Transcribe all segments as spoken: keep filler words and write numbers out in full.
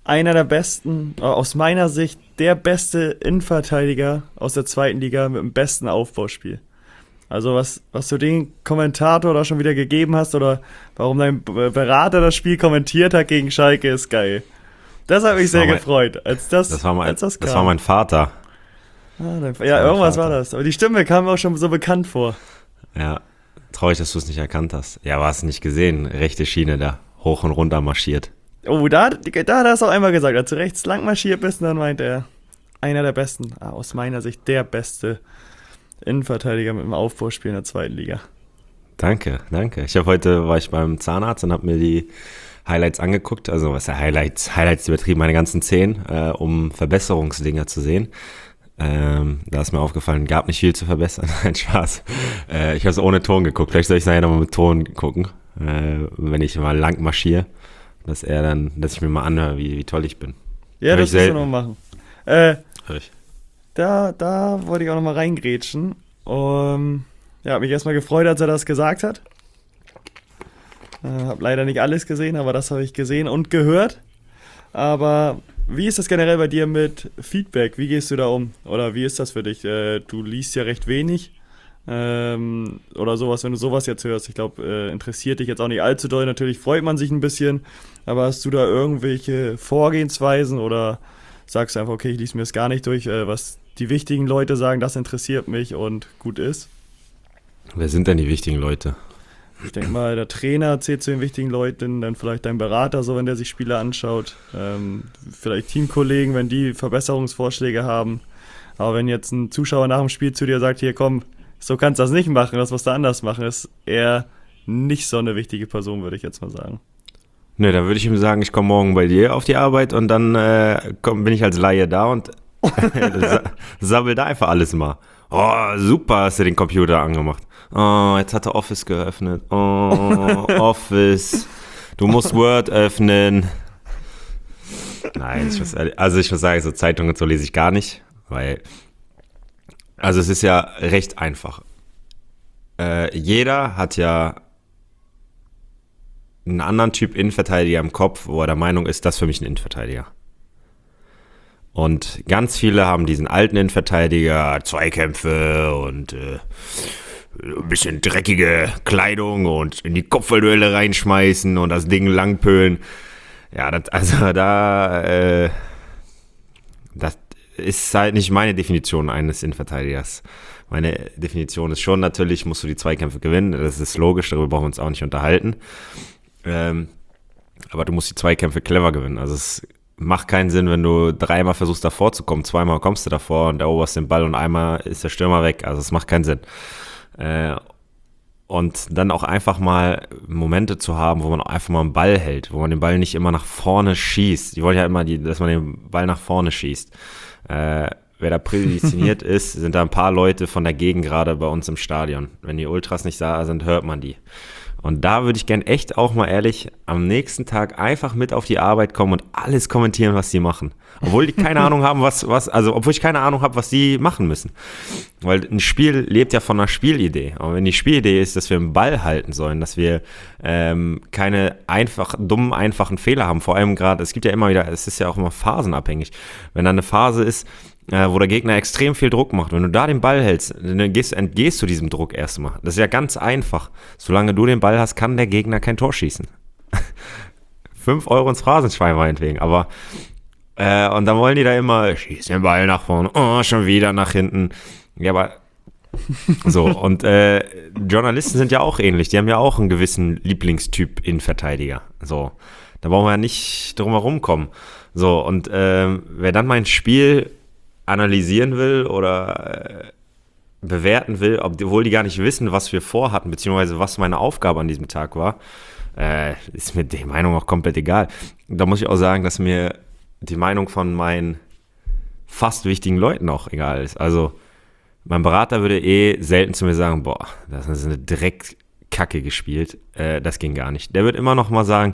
einer der besten, äh, aus meiner Sicht der beste Innenverteidiger aus der zweiten Liga mit dem besten Aufbauspiel. Also was, was du den Kommentator da schon wieder gegeben hast oder warum dein Berater das Spiel kommentiert hat gegen Schalke, ist geil. Das hat mich Das sehr war mein- gefreut, als das, Das war mein, als das das kam. war mein Vater. Ah, dann, war ja, mein irgendwas Vater. war das. Aber die Stimme kam mir auch schon so bekannt vor. Ja, traurig, dass du es nicht erkannt hast. Ja, aber hast du nicht gesehen. Rechte Schiene da, hoch und runter marschiert. Oh, da, da hat er es auch einmal gesagt. Als du rechts lang marschiert bist, dann meint er, einer der besten, ah, aus meiner Sicht der beste Innenverteidiger mit dem Aufbauspiel in der zweiten Liga. Danke, danke. Ich habe heute, war ich beim Zahnarzt und habe mir die Highlights angeguckt. Also was ist ja Highlights? Highlights übertrieben, meine ganzen Zehen, äh, um Verbesserungsdinger zu sehen. Ähm, da ist mir aufgefallen, gab nicht viel zu verbessern. Ein Spaß. Äh, ich habe es ohne Ton geguckt. Vielleicht soll ich es nachher nochmal mit Ton gucken, äh, wenn ich mal lang marschiere, dass er dann, dass ich mir mal anhöre, wie, wie toll ich bin. Ja, Hör das ich musst du selten. noch machen. Äh, Hör ich. da, da wollte ich auch noch mal reingrätschen. Um, ja, hab mich erstmal gefreut, als er das gesagt hat. Äh, hab leider nicht alles gesehen, aber das habe ich gesehen und gehört. Aber wie ist das generell bei dir mit Feedback? Wie gehst du da um? Oder wie ist das für dich? Äh, du liest ja recht wenig. Ähm, oder sowas, wenn du sowas jetzt hörst. Ich glaube, äh, interessiert dich jetzt auch nicht allzu doll. Natürlich freut man sich ein bisschen. Aber hast du da irgendwelche Vorgehensweisen oder sagst du einfach, okay, ich lese mir das gar nicht durch, äh, was die wichtigen Leute sagen, das interessiert mich und gut ist? Wer sind denn die wichtigen Leute? Ich denke mal, der Trainer zählt zu den wichtigen Leuten, dann vielleicht dein Berater, so wenn der sich Spiele anschaut, ähm, vielleicht Teamkollegen, wenn die Verbesserungsvorschläge haben. Aber wenn jetzt ein Zuschauer nach dem Spiel zu dir sagt, hier komm, so kannst du das nicht machen, das musst du anders machen, ist eher nicht so eine wichtige Person, würde ich jetzt mal sagen. Ne, dann würde ich ihm sagen, ich komme morgen bei dir auf die Arbeit und dann äh, komm, bin ich als Laie da und sa- sabbel da einfach alles mal. Oh, super, hast du den Computer angemacht. Oh, jetzt hat er Office geöffnet. Oh, Office. Du musst Word öffnen. Nein, ich muss, ehrlich- also ich muss sagen, so Zeitungen und so lese ich gar nicht, weil, also es ist ja recht einfach. Äh, jeder hat ja einen anderen Typ Innenverteidiger im Kopf, wo er der Meinung ist, das ist für mich ein Innenverteidiger. Und ganz viele haben diesen alten Innenverteidiger, Zweikämpfe und äh, ein bisschen dreckige Kleidung und in die Kopfballduelle reinschmeißen und das Ding langpölen. Ja, das, also da, äh, das ist halt nicht meine Definition eines Innenverteidigers. Meine Definition ist schon natürlich, musst du die Zweikämpfe gewinnen, das ist logisch, darüber brauchen wir uns auch nicht unterhalten. Ähm, aber du musst die Zweikämpfe clever gewinnen. Also es macht keinen Sinn, wenn du dreimal versuchst davor zu kommen, zweimal kommst du davor und eroberst den Ball und einmal ist der Stürmer weg. Also es macht keinen Sinn. Äh, und dann auch einfach mal Momente zu haben, wo man auch einfach mal einen Ball hält, wo man den Ball nicht immer nach vorne schießt. Die wollen ja immer, die, dass man den Ball nach vorne schießt. Äh, wer da prädestiniert ist, sind da ein paar Leute von der Gegend gerade bei uns im Stadion. Wenn die Ultras nicht da sind, hört man die. Und da würde ich gern echt auch mal ehrlich am nächsten Tag einfach mit auf die Arbeit kommen und alles kommentieren, was die machen. Obwohl die keine Ahnung haben, was, was, also obwohl ich keine Ahnung habe, was die machen müssen. Weil ein Spiel lebt ja von einer Spielidee. Und wenn die Spielidee ist, dass wir einen Ball halten sollen, dass wir ähm, keine einfach, dummen, einfachen Fehler haben, vor allem gerade, es gibt ja immer wieder, es ist ja auch immer phasenabhängig. Wenn da eine Phase ist, äh, wo der Gegner extrem viel Druck macht, wenn du da den Ball hältst, dann gehst, entgehst du diesem Druck erstmal. Das ist ja ganz einfach. Solange du den Ball hast, kann der Gegner kein Tor schießen. Fünf Euro ins Phrasenschwein meinetwegen, aber äh, und dann wollen die da immer, schieß den Ball nach vorne, oh, schon wieder nach hinten. Ja, aber so, und äh, Journalisten sind ja auch ähnlich, die haben ja auch einen gewissen Lieblingstyp Innenverteidiger. So, da brauchen wir ja nicht drum herum kommen. So, und äh, wer dann mein Spiel analysieren will oder äh, bewerten will, obwohl die gar nicht wissen, was wir vorhatten, beziehungsweise was meine Aufgabe an diesem Tag war, äh, ist mir die Meinung auch komplett egal. Da muss ich auch sagen, dass mir die Meinung von meinen fast wichtigen Leuten auch egal ist. Also mein Berater würde eh selten zu mir sagen, boah, das ist eine Dreckkacke gespielt, äh, das ging gar nicht. Der wird immer noch mal sagen,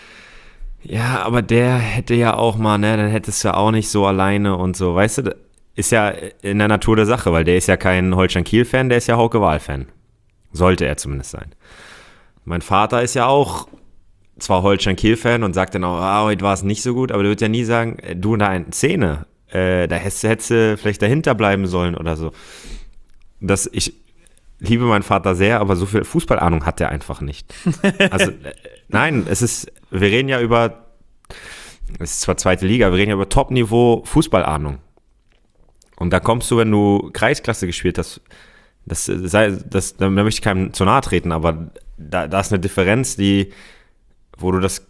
ja, aber der hätte ja auch mal, ne, dann hättest du auch nicht so alleine und so, weißt du, ist ja in der Natur der Sache, weil der ist ja kein Holstein-Kiel-Fan, der ist ja Hauke Wahl-Fan. Sollte er zumindest sein. Mein Vater ist ja auch zwar Holstein-Kiel-Fan und sagt dann auch, ah, heute war es nicht so gut, aber der wird ja nie sagen, äh, du in der Szene, äh, da hättest, hättest du vielleicht dahinter bleiben sollen oder so. Das, ich liebe meinen Vater sehr, aber so viel Fußballahnung hat er einfach nicht. Also, äh, nein, es ist, wir reden ja über, es ist zwar zweite Liga, wir reden ja über Top-Niveau Fußballahnung. Und da kommst du, wenn du Kreisklasse gespielt hast, das sei, das, da möchte ich keinem zu nahe treten, aber da, da ist eine Differenz, die, wo du das,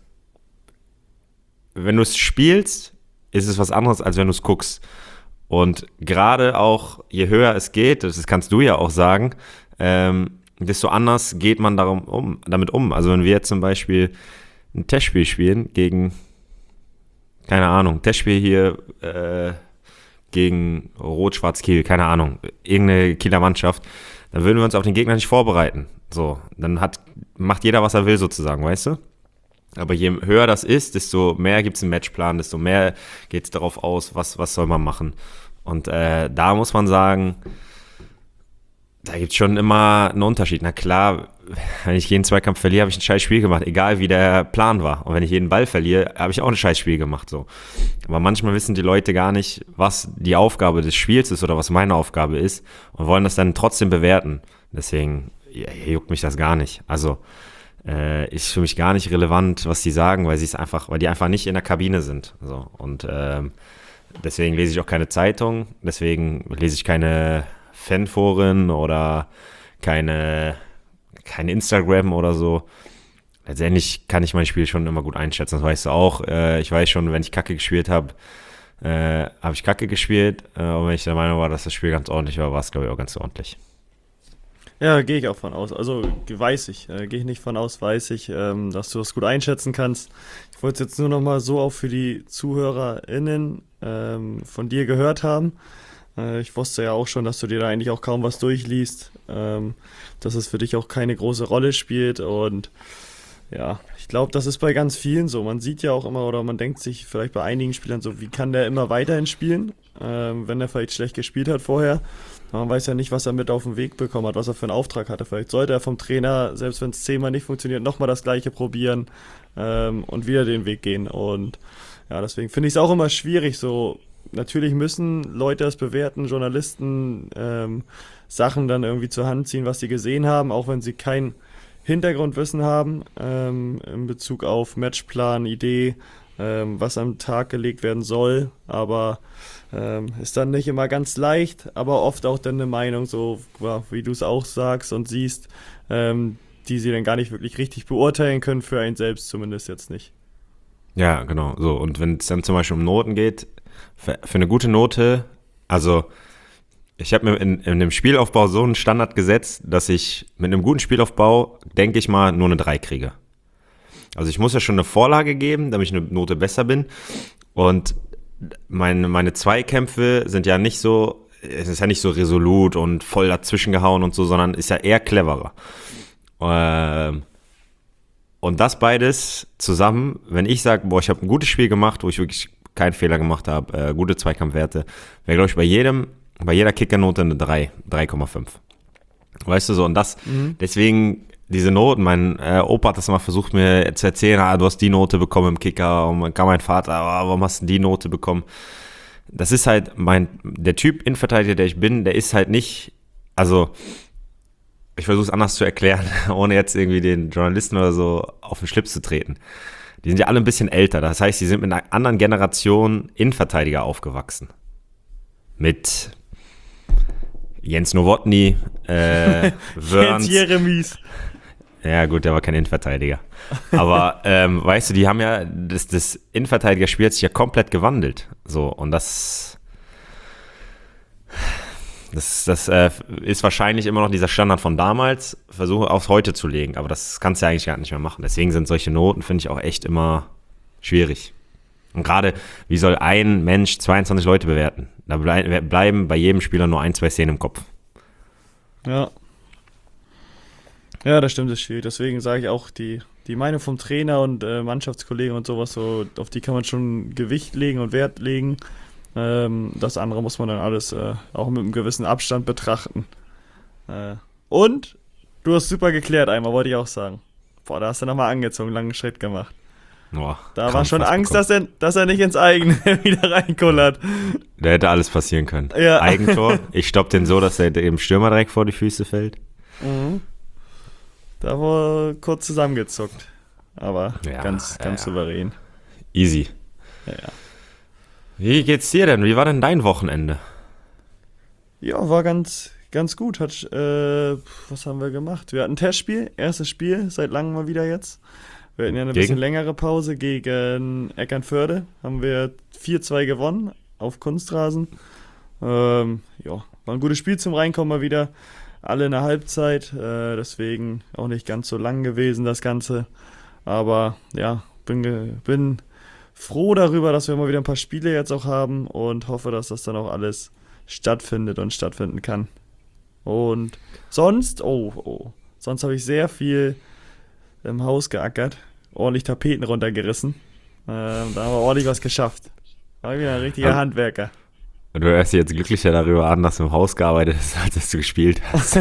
wenn du es spielst, ist es was anderes, als wenn du es guckst. Und gerade auch, je höher es geht, das kannst du ja auch sagen, ähm, desto anders geht man darum um, damit um. Also wenn wir jetzt zum Beispiel ein Testspiel spielen gegen, keine Ahnung, Testspiel hier, äh, gegen Rot-Schwarz-Kiel, keine Ahnung, irgendeine Kieler Mannschaft, dann würden wir uns auf den Gegner nicht vorbereiten. So, dann hat, macht jeder, was er will sozusagen, weißt du? Aber je höher das ist, desto mehr gibt es einen Matchplan, desto mehr geht es darauf aus, was, was soll man machen. Und äh, da muss man sagen, da gibt es schon immer einen Unterschied. Na klar, wenn ich jeden Zweikampf verliere, habe ich ein scheiß Spiel gemacht, egal wie der Plan war. Und wenn ich jeden Ball verliere, habe ich auch ein scheiß Spiel gemacht. So. Aber manchmal wissen die Leute gar nicht, was die Aufgabe des Spiels ist oder was meine Aufgabe ist und wollen das dann trotzdem bewerten. Deswegen ja, juckt mich das gar nicht. Also äh, ist für mich gar nicht relevant, was die sagen, weil sie es einfach, weil die einfach nicht in der Kabine sind. So. Und ähm, deswegen lese ich auch keine Zeitung, deswegen lese ich keine Fanforen oder keine, kein Instagram oder so. Letztendlich kann ich mein Spiel schon immer gut einschätzen, das weißt du auch. Äh, ich weiß schon, wenn ich Kacke gespielt habe, äh, habe ich Kacke gespielt. Äh, und wenn ich der Meinung war, dass das Spiel ganz ordentlich war, war es, glaube ich, auch ganz ordentlich. Ja, gehe ich auch von aus. Also weiß ich, äh, gehe ich nicht von aus, weiß ich, ähm, dass du das gut einschätzen kannst. Ich wollte es jetzt nur noch mal so auch für die ZuhörerInnen ähm, von dir gehört haben. Äh, ich wusste ja auch schon, dass du dir da eigentlich auch kaum was durchliest, ähm, dass es für dich auch keine große Rolle spielt und ja, ich glaube, das ist bei ganz vielen so. Man sieht ja auch immer oder man denkt sich vielleicht bei einigen Spielern so, wie kann der immer weiterhin spielen, ähm, wenn er vielleicht schlecht gespielt hat vorher. Man weiß ja nicht, was er mit auf den Weg bekommen hat, was er für einen Auftrag hatte. Vielleicht sollte er vom Trainer, selbst wenn es zehnmal nicht funktioniert, nochmal das Gleiche probieren ähm, und wieder den Weg gehen. Und ja, deswegen finde ich es auch immer schwierig. So, natürlich müssen Leute das bewerten, Journalisten ähm, Sachen dann irgendwie zur Hand ziehen, was sie gesehen haben, auch wenn sie kein Hintergrundwissen haben ähm, in Bezug auf Matchplan, Idee, ähm, was am Tag gelegt werden soll. Aber Ähm, ist dann nicht immer ganz leicht, aber oft auch dann eine Meinung, so ja, wie du es auch sagst und siehst, ähm, die sie dann gar nicht wirklich richtig beurteilen können, für einen selbst zumindest jetzt nicht. Ja, genau. So, und wenn es dann zum Beispiel um Noten geht, für, für eine gute Note, also ich habe mir in, in dem Spielaufbau so einen Standard gesetzt, dass ich mit einem guten Spielaufbau, denke ich mal, nur eine drei kriege. Also ich muss ja schon eine Vorlage geben, damit ich eine Note besser bin. Und Meine, meine Zweikämpfe sind ja nicht so, es ist ja nicht so resolut und voll dazwischen gehauen und so, sondern ist ja eher cleverer. Ähm, und das beides zusammen, wenn ich sage, boah, ich habe ein gutes Spiel gemacht, wo ich wirklich keinen Fehler gemacht habe, äh, gute Zweikampfwerte, wäre, glaube ich, bei jedem, bei jeder Kickernote eine drei, drei Komma fünf. Weißt du so, und das, mhm. deswegen diese Noten, mein äh, Opa hat das mal versucht mir zu erzählen, ah, du hast die Note bekommen im Kicker, und dann kam mein Vater, ah, warum hast du die Note bekommen? Das ist halt mein, der Typ Innenverteidiger, der ich bin, der ist halt nicht, also ich versuche es anders zu erklären, ohne jetzt irgendwie den Journalisten oder so auf den Schlips zu treten. Die sind ja alle ein bisschen älter, das heißt, die sind mit einer anderen Generation Innenverteidiger aufgewachsen. Mit Jens Nowotny, äh, Wörns. Jens Jeremies. Ja gut, der war kein Innenverteidiger. Aber ähm, weißt du, die haben ja, das, das Innenverteidigerspiel hat sich ja komplett gewandelt. So, und das das, das äh, ist wahrscheinlich immer noch dieser Standard von damals, versuche aufs Heute zu legen, aber das kannst du ja eigentlich gar nicht mehr machen. Deswegen sind solche Noten, finde ich, auch echt immer schwierig. Und gerade, wie soll ein Mensch zweiundzwanzig Leute bewerten? Da blei- bleiben bei jedem Spieler nur ein, zwei Szenen im Kopf. Ja. Ja, das stimmt, das ist schwierig. Deswegen sage ich auch, die, die Meinung vom Trainer und äh, Mannschaftskollegen und sowas, so, auf die kann man schon Gewicht legen und Wert legen. Ähm, das andere muss man dann alles äh, auch mit einem gewissen Abstand betrachten. Äh, und du hast super geklärt einmal, wollte ich auch sagen. Boah, da hast du nochmal angezogen, langen Schritt gemacht. Boah, Da war schon fast Angst, bekommen. dass er, dass er nicht ins eigene wieder reinkullert. Da hätte alles passieren können. Ja. Eigentor. Ich stopp den so, dass er dem Stürmer direkt vor die Füße fällt. Mhm. Da war kurz zusammengezuckt. Aber Ja, ganz, ganz ja. souverän. Easy. Ja, ja. Wie geht's dir denn? Wie war denn dein Wochenende? Ja, war ganz, ganz gut. Hat, äh, was haben wir gemacht? Wir hatten ein Testspiel, erstes Spiel, seit langem mal wieder jetzt. Wir hatten ja eine Gegen? bisschen längere Pause gegen Eckernförde. Haben wir vier zwei gewonnen auf Kunstrasen. Ähm, ja, war ein gutes Spiel zum Reinkommen mal wieder. Alle in der Halbzeit, äh, deswegen auch nicht ganz so lang gewesen das Ganze. Aber ja, bin, ge- bin froh darüber, dass wir mal wieder ein paar Spiele jetzt auch haben und hoffe, dass das dann auch alles stattfindet und stattfinden kann. Und sonst, oh, oh, sonst habe ich sehr viel im Haus geackert, ordentlich Tapeten runtergerissen. Ähm, da haben wir ordentlich was geschafft. War wieder ein richtiger Also- Handwerker. Du hörst dich jetzt glücklicher darüber an, dass du im Haus gearbeitet hast, als dass du gespielt hast.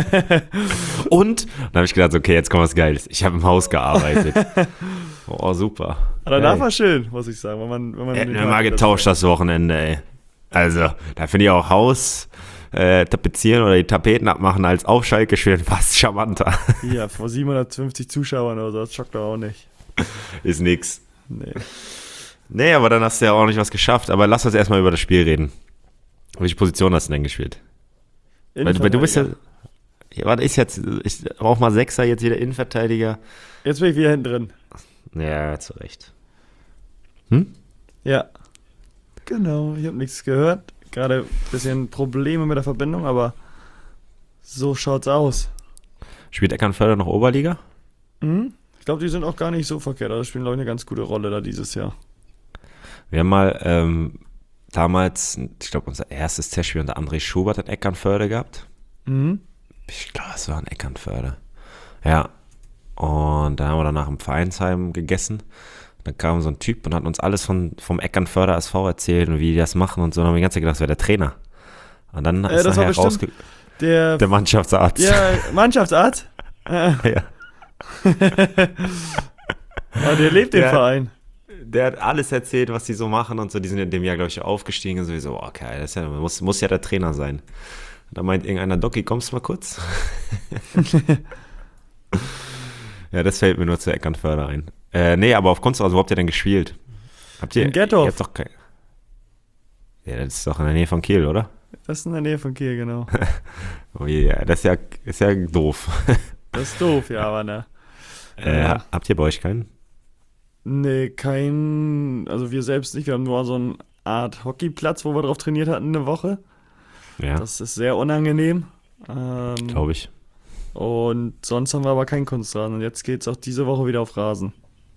Und dann habe ich gedacht, okay, jetzt kommt was Geiles. Ich habe im Haus gearbeitet. Oh, super. Aber danach Geil. war schön, muss ich sagen. Wenn man, wenn man Hätten nicht wir mag, mal dass- getauscht das Wochenende, ey. Also, da finde ich auch Haus äh, tapezieren oder die Tapeten abmachen als auf Schalke schön fast charmanter. Ja, vor siebenhundertfünfzig Zuschauern oder so, das schockt doch auch nicht. Ist nix. Nee. Nee, aber dann hast du ja auch nicht was geschafft. Aber lass uns erstmal über das Spiel reden. Welche Position hast du denn gespielt? Weil, weil du bist ja. Ja, was ist jetzt? Ich brauch mal Sechser, jetzt wieder Innenverteidiger. Jetzt bin ich wieder hinten drin. Ja, zu Recht. Hm? Ja. Genau, ich habe nichts gehört. Gerade ein bisschen Probleme mit der Verbindung, aber so schaut's aus. Spielt Eckernförde noch Oberliga? Mhm. Ich glaube, die sind auch gar nicht so verkehrt. Also spielen, glaube ich, eine ganz gute Rolle da dieses Jahr. Wir haben mal ähm, damals, ich glaube, unser erstes Testspiel unter André Schubert in Eckernförde gehabt. Mhm. Ich glaube, es war in Eckernförde. Ja. Und dann haben wir danach im Vereinsheim gegessen. Dann kam so ein Typ und hat uns alles von, vom Eckernförder S V erzählt und wie die das machen und so. Und dann haben wir die ganze Zeit gedacht, das wäre der Trainer. Und dann Äh, ist das war nachher rausge... bestimmt Der, Der Mannschaftsarzt. ja, Mannschaftsarzt? Äh, Ja. ja, der lebt den Der- Verein. Der hat alles erzählt, was die so machen und so. Die sind in dem Jahr, glaube ich, aufgestiegen und sowieso. Oh, okay, das ist ja, muss, muss ja der Trainer sein. Da meint irgendeiner, Doki, kommst du mal kurz? Ja, das fällt mir nur zu Eckernförde ein. Äh, nee, aber auf Kunstrasen, wo habt ihr denn gespielt? Habt ihr, In Gettorf. ihr habt doch kein... Ja, das ist doch in der Nähe von Kiel, oder? Das ist in der Nähe von Kiel, genau. Oh, ja, das ist ja, ist ja doof. Das ist doof, ja, aber ne. Äh, Ja. Habt ihr bei euch keinen? Nee, kein, also wir selbst nicht. Wir haben nur so eine Art Hockeyplatz, wo wir drauf trainiert hatten eine Woche. Ja, Das ist sehr unangenehm. Ähm, glaube ich. und sonst haben wir aber keinen Kunstrasen. Und jetzt geht's auch diese Woche wieder auf Rasen.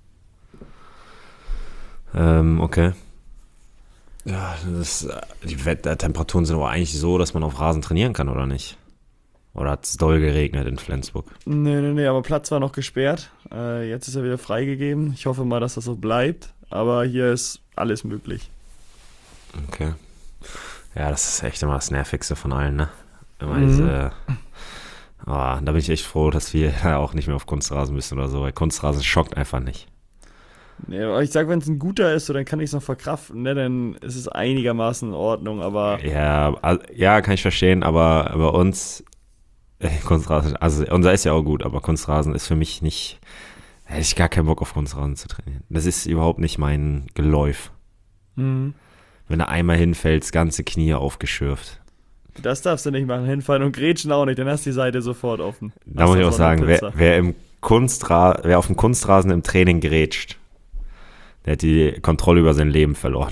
Ähm, okay. Ja, das, äh, die Wettertemperaturen sind aber eigentlich so, dass man auf Rasen trainieren kann, oder nicht? Oder hat es doll geregnet in Flensburg? Nee, nee, nee, aber Platz war noch gesperrt. Äh, jetzt ist er wieder freigegeben. Ich hoffe mal, dass das so bleibt. Aber hier ist alles möglich. Okay. Ja, das ist echt immer das Nervigste von allen, ne? Immer Mhm. diese. Ah, da bin ich echt froh, dass wir ja auch nicht mehr auf Kunstrasen müssen oder so, weil Kunstrasen schockt einfach nicht. Nee, aber ich sag, wenn es ein guter ist, so, dann kann ich es noch verkraften. Ne? Dann ist es einigermaßen in Ordnung. Aber Ja, al- ja, kann ich verstehen, aber bei uns, äh, Kunstrasen, also unser ist ja auch gut, aber Kunstrasen ist für mich nicht, da hätte ich gar keinen Bock auf Kunstrasen zu trainieren. Das ist überhaupt nicht mein Geläuf. mhm. Wenn du einmal hinfällst, ganze Knie aufgeschürft. Das darfst du nicht machen. Hinfallen und grätschen auch nicht. Dann hast du die Seite sofort offen. Da Hast muss du ich auch so eine sagen, wer, Pizza. wer, im Kunstra wer auf dem Kunstrasen im Training grätscht, der hat die Kontrolle über sein Leben verloren.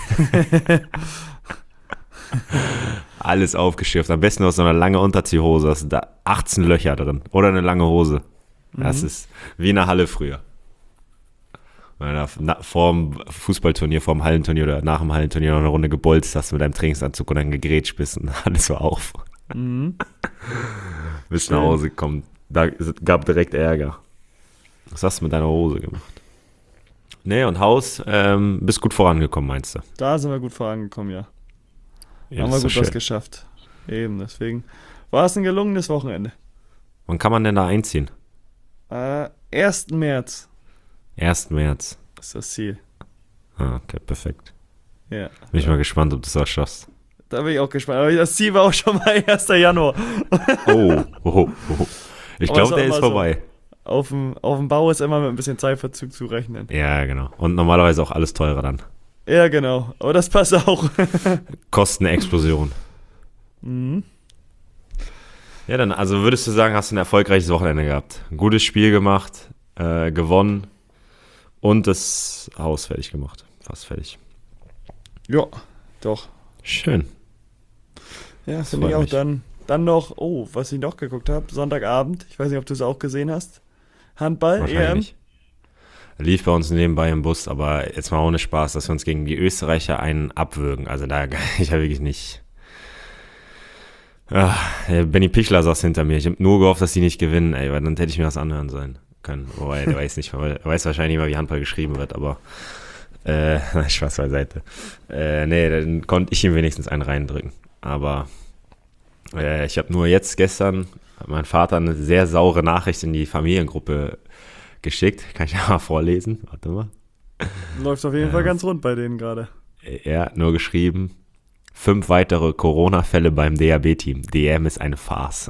Alles aufgeschürft. Am besten aus so einer langen Unterziehhose. Da sind da achtzehn Löcher drin. Oder eine lange Hose. Das Mhm. ist wie in einer Halle früher. Wenn du da na- vorm Fußballturnier, vorm Hallenturnier oder nach dem Hallenturnier noch eine Runde gebolzt hast mit deinem Trainingsanzug und dann gegrätscht bist und alles war auf. Mhm. Bist nach Hause gekommen. Da gab direkt Ärger. Was hast du mit deiner Hose gemacht? Nee, und Haus, ähm, bist gut vorangekommen, meinst du? Da sind wir gut vorangekommen, ja. Ja, Haben das wir ist gut doch was schön. geschafft. Eben, deswegen war es ein gelungenes Wochenende. Wann kann man denn da einziehen? Äh, ersten März ersten März. ist das Ziel. Ah, okay, perfekt. Ja. Bin ich mal gespannt, ob du es auch schaffst. Da bin ich auch gespannt. Aber das Ziel war auch schon mal ersten Januar. Oh, oh, oh. Ich Aber glaube, ist der auch ist immer vorbei. Auf dem, auf dem Bau ist immer mit ein bisschen Zeitverzug zu rechnen. Ja, genau. Und normalerweise auch alles teurer dann. Ja, genau. Aber das passt auch. Kostenexplosion. Mhm. Ja, dann, also würdest du sagen, hast du ein erfolgreiches Wochenende gehabt. Ein gutes Spiel gemacht, äh, gewonnen und das Haus fertig gemacht. Fast fertig. Ja, doch. Schön. Ja, Das finde ich freut auch mich. dann. Dann noch, oh, was ich noch geguckt habe, Sonntagabend. Ich weiß nicht, ob du es auch gesehen hast. Handball, E Wahrscheinlich M. nicht. Lief bei uns nebenbei im Bus, aber jetzt mal ohne Spaß, dass wir uns gegen die Österreicher einen abwürgen. Also da kann ich ja wirklich nicht. Ah, Benny Pichler saß hinter mir. Ich habe nur gehofft, dass die nicht gewinnen, ey, weil dann hätte ich mir was anhören sollen können. Wobei, der weiß nicht, weil er weiß wahrscheinlich nicht mal, wie Handball geschrieben wird, aber äh, Spaß beiseite. Äh, nee, dann konnte ich ihm wenigstens einen reindrücken. Aber äh, ich habe nur jetzt gestern hat mein Vater eine sehr saure Nachricht in die Familiengruppe geschickt. Kann ich ja mal vorlesen? Warte mal. Läuft auf jeden Ja. Fall ganz rund bei denen gerade. Er hat nur geschrieben, fünf weitere Corona-Fälle beim D A B-Team. D M ist eine Farce.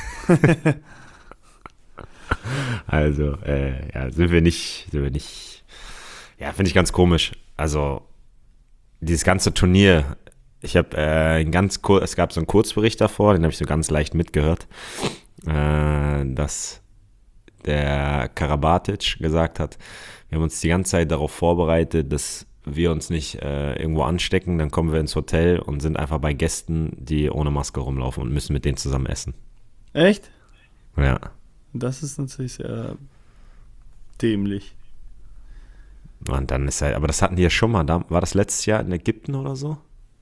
Also, äh, ja, sind wir nicht, sind wir nicht, ja, finde ich ganz komisch. Also, dieses ganze Turnier, ich habe äh, ein ganz kur- es gab so einen Kurzbericht davor, den habe ich so ganz leicht mitgehört, äh, dass der Karabatic gesagt hat, wir haben uns die ganze Zeit darauf vorbereitet, dass wir uns nicht äh, irgendwo anstecken, dann kommen wir ins Hotel und sind einfach bei Gästen, die ohne Maske rumlaufen und müssen mit denen zusammen essen. Echt? Ja. Das ist natürlich sehr dämlich. Und dann ist halt, aber das hatten die ja schon mal, da, war das letztes Jahr in Ägypten oder so?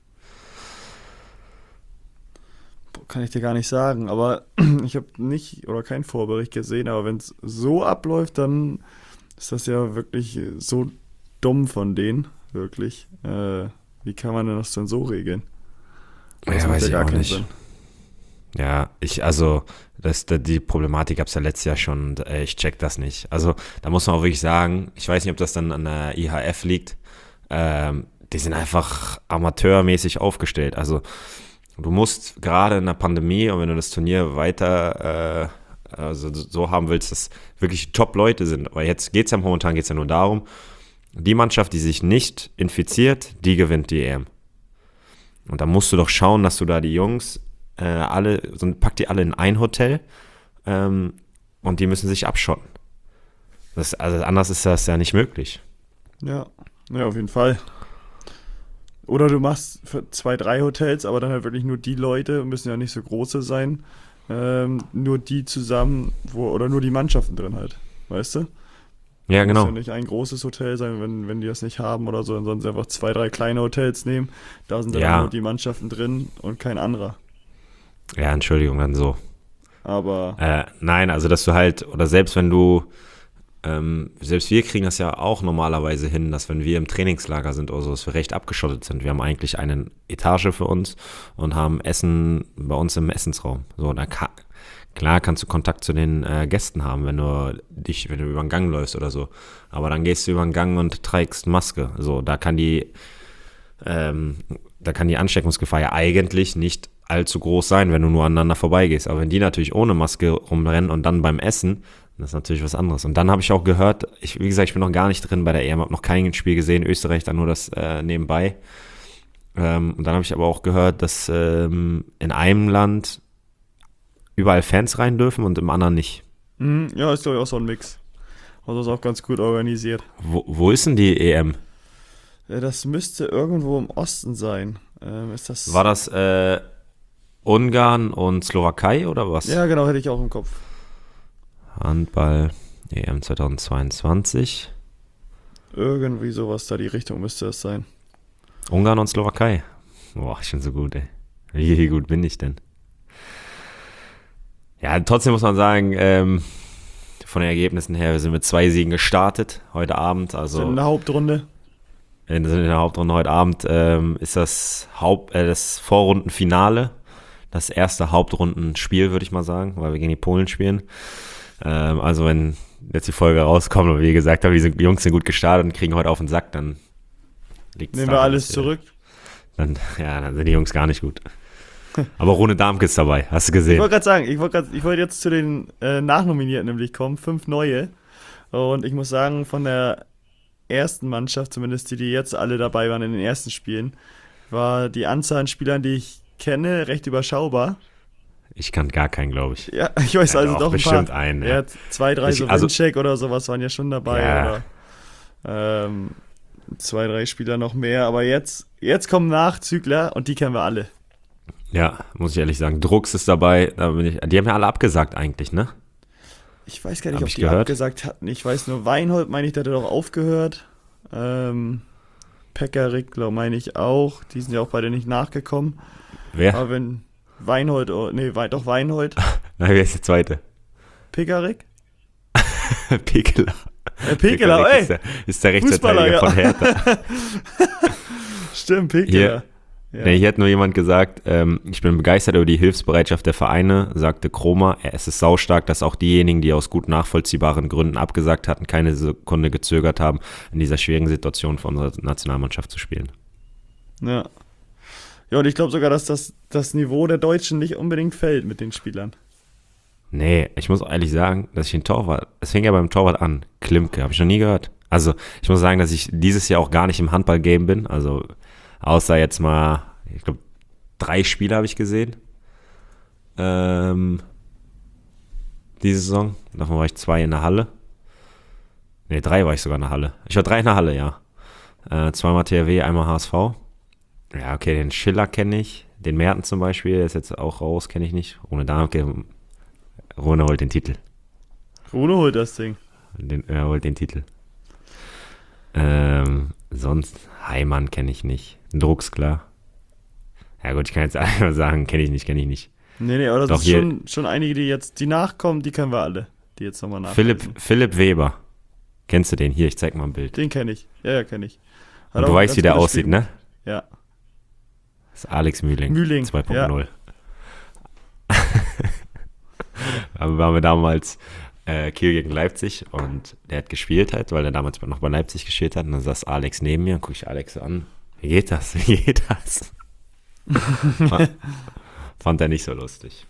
Boah, kann ich dir gar nicht sagen, aber ich habe nicht oder keinen Vorbericht gesehen, aber wenn es so abläuft, dann ist das ja wirklich so dumm von denen, wirklich. Äh, wie kann man denn das denn so regeln? Das Ja, macht weiß ich gar auch keinen nicht. Sinn. Ja, ich, also, das, da- die Problematik gab es ja letztes Jahr schon und äh, ich check das nicht. Also, da muss man auch wirklich sagen, ich weiß nicht, ob das dann an der I H F liegt, ähm, die sind einfach amateurmäßig aufgestellt. Also, du musst gerade in der Pandemie und wenn du das Turnier weiter, äh, also so haben willst, dass wirklich Top-Leute sind. Aber jetzt geht's ja momentan geht's ja nur darum, die Mannschaft, die sich nicht infiziert, die gewinnt die E M. Und da musst du doch schauen, dass du da die Jungs äh, alle, so, pack die alle in ein Hotel ähm, und die müssen sich abschotten. Das, also anders ist das ja nicht möglich. Ja, ja, auf jeden Fall. Oder du machst für zwei, drei Hotels, aber dann halt wirklich nur die Leute, müssen ja nicht so große sein, ähm, nur die zusammen, wo, oder nur die Mannschaften drin halt, weißt du? Ja, genau. Muss ja nicht ein großes Hotel sein, wenn, wenn die das nicht haben oder so, dann sollen sie einfach zwei, drei kleine Hotels nehmen, da sind dann Ja. nur die Mannschaften drin und kein anderer. Ja, Entschuldigung, dann so. Aber, Äh, nein, also dass du halt, oder selbst wenn du, ähm, selbst wir kriegen das ja auch normalerweise hin, dass wenn wir im Trainingslager sind oder so, dass wir recht abgeschottet sind. Wir haben eigentlich eine Etage für uns und haben Essen bei uns im Essensraum. So, da ka- klar kannst du Kontakt zu den äh, Gästen haben, wenn du dich, wenn du über den Gang läufst oder so. Aber dann gehst du über den Gang und trägst Maske. So, da kann die, ähm, da kann die Ansteckungsgefahr ja eigentlich nicht allzu groß sein, wenn du nur aneinander vorbeigehst. Aber wenn die natürlich ohne Maske rumrennen und dann beim Essen, das ist natürlich was anderes. Und dann habe ich auch gehört, ich, wie gesagt, ich bin noch gar nicht drin bei der E M, habe noch kein Spiel gesehen, Österreich dann nur das äh, nebenbei. Ähm, und dann habe ich aber auch gehört, dass ähm, in einem Land überall Fans rein dürfen und im anderen nicht. mh, ja, ist glaube ich auch so ein Mix. Also ist auch ganz gut organisiert. Wo, wo ist denn die E M? Ja, das müsste irgendwo im Osten sein. Ähm, ist das... War das äh, Ungarn und Slowakei oder was? Ja, genau, hätte ich auch im Kopf. Handball E M zweitausendzweiundzwanzig. Irgendwie sowas da, die Richtung müsste es sein. Ungarn und Slowakei. Boah, ich bin so gut, ey. Wie gut bin ich denn? Ja, trotzdem muss man sagen, ähm, von den Ergebnissen her, wir sind mit zwei Siegen gestartet heute Abend. Also So in der Hauptrunde. in, in der Hauptrunde heute Abend ähm, ist das Haupt, äh, das Vorrundenfinale. Das erste Hauptrundenspiel, würde ich mal sagen, weil wir gegen die Polen spielen. Ähm, also wenn jetzt die Folge rauskommt und wie gesagt habe, diese Jungs sind gut gestartet und kriegen heute auf den Sack, dann liegt es Nehmen wir alles zurück. Dann, ja, dann sind die Jungs gar nicht gut. Aber Rune Darmke ist dabei, hast du Ich gesehen? wollte gerade sagen, ich wollte ich wollte jetzt zu den äh, Nachnominierten nämlich kommen, fünf neue. Und ich muss sagen, von der ersten Mannschaft, zumindest die, die jetzt alle dabei waren in den ersten Spielen, war die Anzahl an Spielern, die ich kenne, recht überschaubar. Ich kann gar keinen, glaube ich. Ja, ich weiß Ja, also doch, doch ein bestimmt paar. einen, ja. Ja, zwei, drei Ich- so also- Wincheck oder sowas waren ja schon dabei. Ja. Oder ähm, zwei, drei Spieler noch mehr. Aber jetzt, jetzt kommen Nachzügler und die kennen wir alle. Ja, muss ich ehrlich sagen. Drucks ist dabei, da bin ich, die haben ja alle abgesagt eigentlich, ne? Ich weiß gar nicht, Hab ob ich die gehört. abgesagt hatten. Ich weiß nur, Weinhold, meine ich, der hat doch aufgehört. Ähm, Pekarik, glaube meine ich auch. Die sind ja auch beide nicht nachgekommen. Wer? Aber wenn Weinhold, oh, nee, Wei- doch Weinhold. Nein, wer ist der zweite? Pekarik? Pekeler. Äh, Pekeler, Pekarik ey! Ist der, ist der Fußballer, Rechtsverteidiger ja. von Hertha. Stimmt, Pekeler. Ja. Nee, hier hat nur jemand gesagt, ähm, ich bin begeistert über die Hilfsbereitschaft der Vereine, sagte Kromer. Es ist saustark, dass auch diejenigen, die aus gut nachvollziehbaren Gründen abgesagt hatten, keine Sekunde gezögert haben, in dieser schwierigen Situation für unsere Nationalmannschaft zu spielen. Ja. Ja, und ich glaube sogar, dass das, das Niveau der Deutschen nicht unbedingt fällt mit den Spielern. Nee, ich muss auch ehrlich sagen, dass ich den Torwart, es fing ja beim Torwart an, Klimke, habe ich noch nie gehört. Also ich muss sagen, dass ich dieses Jahr auch gar nicht im Handball-Game bin, also außer jetzt mal, ich glaube, drei Spiele habe ich gesehen. Ähm, diese Saison. Davon war ich zwei in der Halle. Ne, drei war ich sogar in der Halle. Ich war drei in der Halle, ja. Äh, zweimal T H W, einmal H S V. Ja, okay, den Schiller kenne ich. Den Merten zum Beispiel, der ist jetzt auch raus, kenne ich nicht. Rune Darmke, Rune holt den Titel. Rune holt das Ding. Den, er holt den Titel. Ähm, sonst, Heimann kenne ich nicht. Drucks, klar. Ja gut, ich kann jetzt einfach sagen, kenne ich nicht, kenne ich nicht. Nee, nee, aber das Doch, ist hier- schon, schon einige, die jetzt, die nachkommen, die kennen wir alle. Die jetzt nochmal nach. Philipp, Philipp Weber. Kennst du den? Hier, ich zeig mal ein Bild. Den kenne ich. Ja, ja, kenne ich. Hat Und du auch weißt, ganz wie der gutes aussieht, Spiel. ne? Ja. Das ist Alex Mühling. Mühling, zwei Punkt null. Aber waren wir damals äh, Kiel gegen Leipzig und der hat gespielt halt, weil er damals noch bei Leipzig gespielt hat. Und dann saß Alex neben mir und gucke ich Alex an. Wie geht das? Wie geht das? fand, fand er nicht so lustig.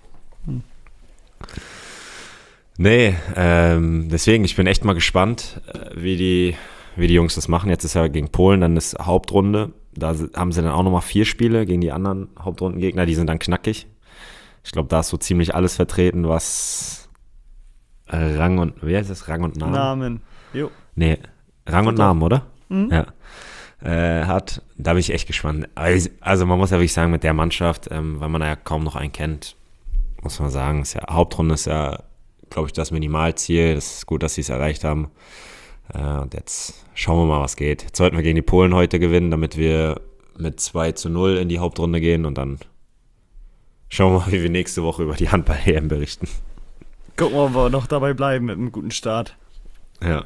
Nee, ähm, deswegen, ich bin echt mal gespannt, äh, wie die, wie die Jungs das machen. Jetzt ist ja gegen Polen, dann ist Hauptrunde. Da si- haben sie dann auch nochmal vier Spiele gegen die anderen Hauptrundengegner. Die sind dann knackig. Ich glaube, da ist so ziemlich alles vertreten, was äh, Rang und, wer ist das? Rang und Namen? Namen. Jo. Nee, Rang und Doch. Namen, oder? Mhm. Ja. Äh, hat, da bin ich echt gespannt. Also also man muss ja wirklich sagen, mit der Mannschaft, ähm, weil man ja kaum noch einen kennt, muss man sagen, ist ja, Hauptrunde ist ja, glaube ich, das Minimalziel. Das ist gut, dass sie es erreicht haben. Äh, und jetzt schauen wir mal, was geht. Jetzt sollten wir gegen die Polen heute gewinnen, damit wir mit zwei zu null in die Hauptrunde gehen und dann schauen wir mal, wie wir nächste Woche über die Handball-E M berichten. Gucken wir, ob wir noch dabei bleiben mit einem guten Start. Ja.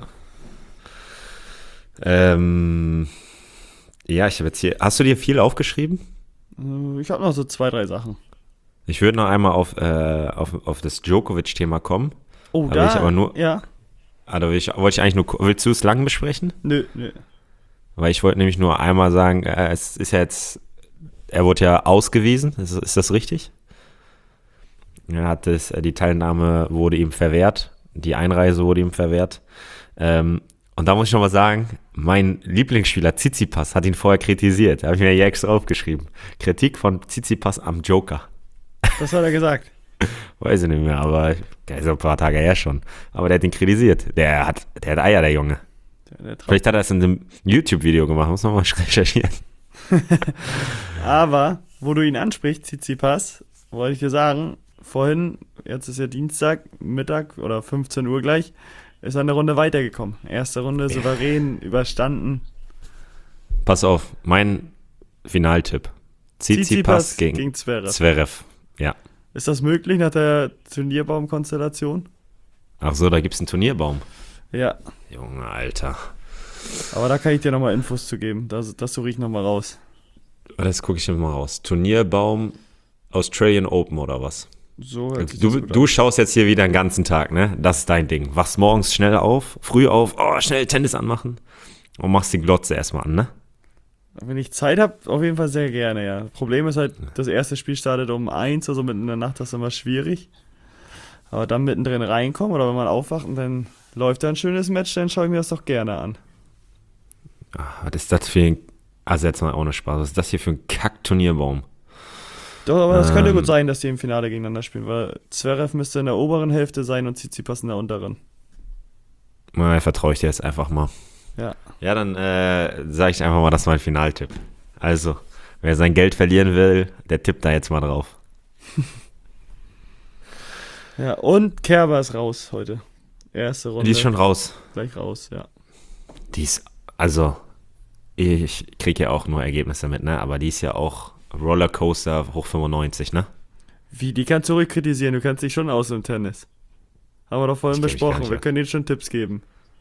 Ähm, ja, ich habe jetzt hier. Hast du dir viel aufgeschrieben? Äh, Ich habe noch so zwei, drei Sachen. Ich würde noch einmal auf, äh, auf, auf das Djokovic-Thema kommen. Oh, Da da. will ich aber nur- Ja. Ah, da will ich, wollte ich eigentlich nur. Willst du es lang besprechen? Nö, nö. Weil ich wollte nämlich nur einmal sagen, äh, es ist ja jetzt. Er wurde ja ausgewiesen. Ist, ist das richtig? Er hat es, die Teilnahme wurde ihm verwehrt. Die Einreise wurde ihm verwehrt. Ähm, und da muss ich noch mal sagen, mein Lieblingsspieler Tsitsipas hat ihn vorher kritisiert. Da habe ich mir hier extra aufgeschrieben. Kritik von Tsitsipas am Joker. Was hat er gesagt? Weiß ich nicht mehr, aber der ist ein paar Tage her schon. Aber der hat ihn kritisiert. Der hat, der hat Eier, der Junge. Der, der Traum. Vielleicht hat er es in einem YouTube-Video gemacht. Muss man mal recherchieren. Aber, wo du ihn ansprichst, Tsitsipas, wollte ich dir sagen, vorhin, jetzt ist ja Dienstag, Mittag oder fünfzehn Uhr gleich, ist er eine Runde weitergekommen. Erste Runde souverän überstanden. Pass auf, mein Finaltipp. Tsitsipas gegen, gegen Zverev. Zverev. Ja. Ist das möglich nach der Turnierbaum-Konstellation? Ach so, da gibt es einen Turnierbaum. Ja, Junge, Alter. aber da kann ich dir nochmal Infos zu geben. Das, das suche ich nochmal raus. Das gucke ich mir mal raus. Turnierbaum Australian Open oder was? So hört sich das Du, gut du an. schaust jetzt hier wieder den ganzen Tag, ne? Das ist dein Ding. Wachst morgens schnell auf, früh auf, oh, schnell Tennis anmachen und machst die Glotze erstmal an, ne? Wenn ich Zeit habe, auf jeden Fall sehr gerne, ja. Problem ist halt, das erste Spiel startet um eins, also mitten in der Nacht, das ist immer schwierig. Aber dann mittendrin reinkommen oder wenn man aufwacht und dann läuft da ein schönes Match, dann schaue ich mir das doch gerne an. Ah, was ist das für ein, also jetzt mal ohne Spaß, was ist das hier für ein Kack-Turnierbaum? Doch, aber das könnte Ähm. gut sein, dass die im Finale gegeneinander spielen, weil Zverev müsste in der oberen Hälfte sein und Tsitsipas in der unteren. Na, vertraue ich dir jetzt einfach mal. Ja. Ja, dann äh, sage ich einfach mal, das ist mein Finaltipp. Also, wer sein Geld verlieren will, der tippt da jetzt mal drauf. Ja, und Kerber ist raus heute. Erste Runde. Die ist schon raus. Gleich raus, ja. Die ist, also, ich kriege ja auch nur Ergebnisse mit, ne? Aber die ist ja auch Rollercoaster hoch fünfundneunzig, ne? Wie, die kannst du ruhig kritisieren, du kannst dich schon aus im Tennis. Haben wir doch vorhin Ich kenn mich gar besprochen, nicht wir aus. können denen schon Tipps geben.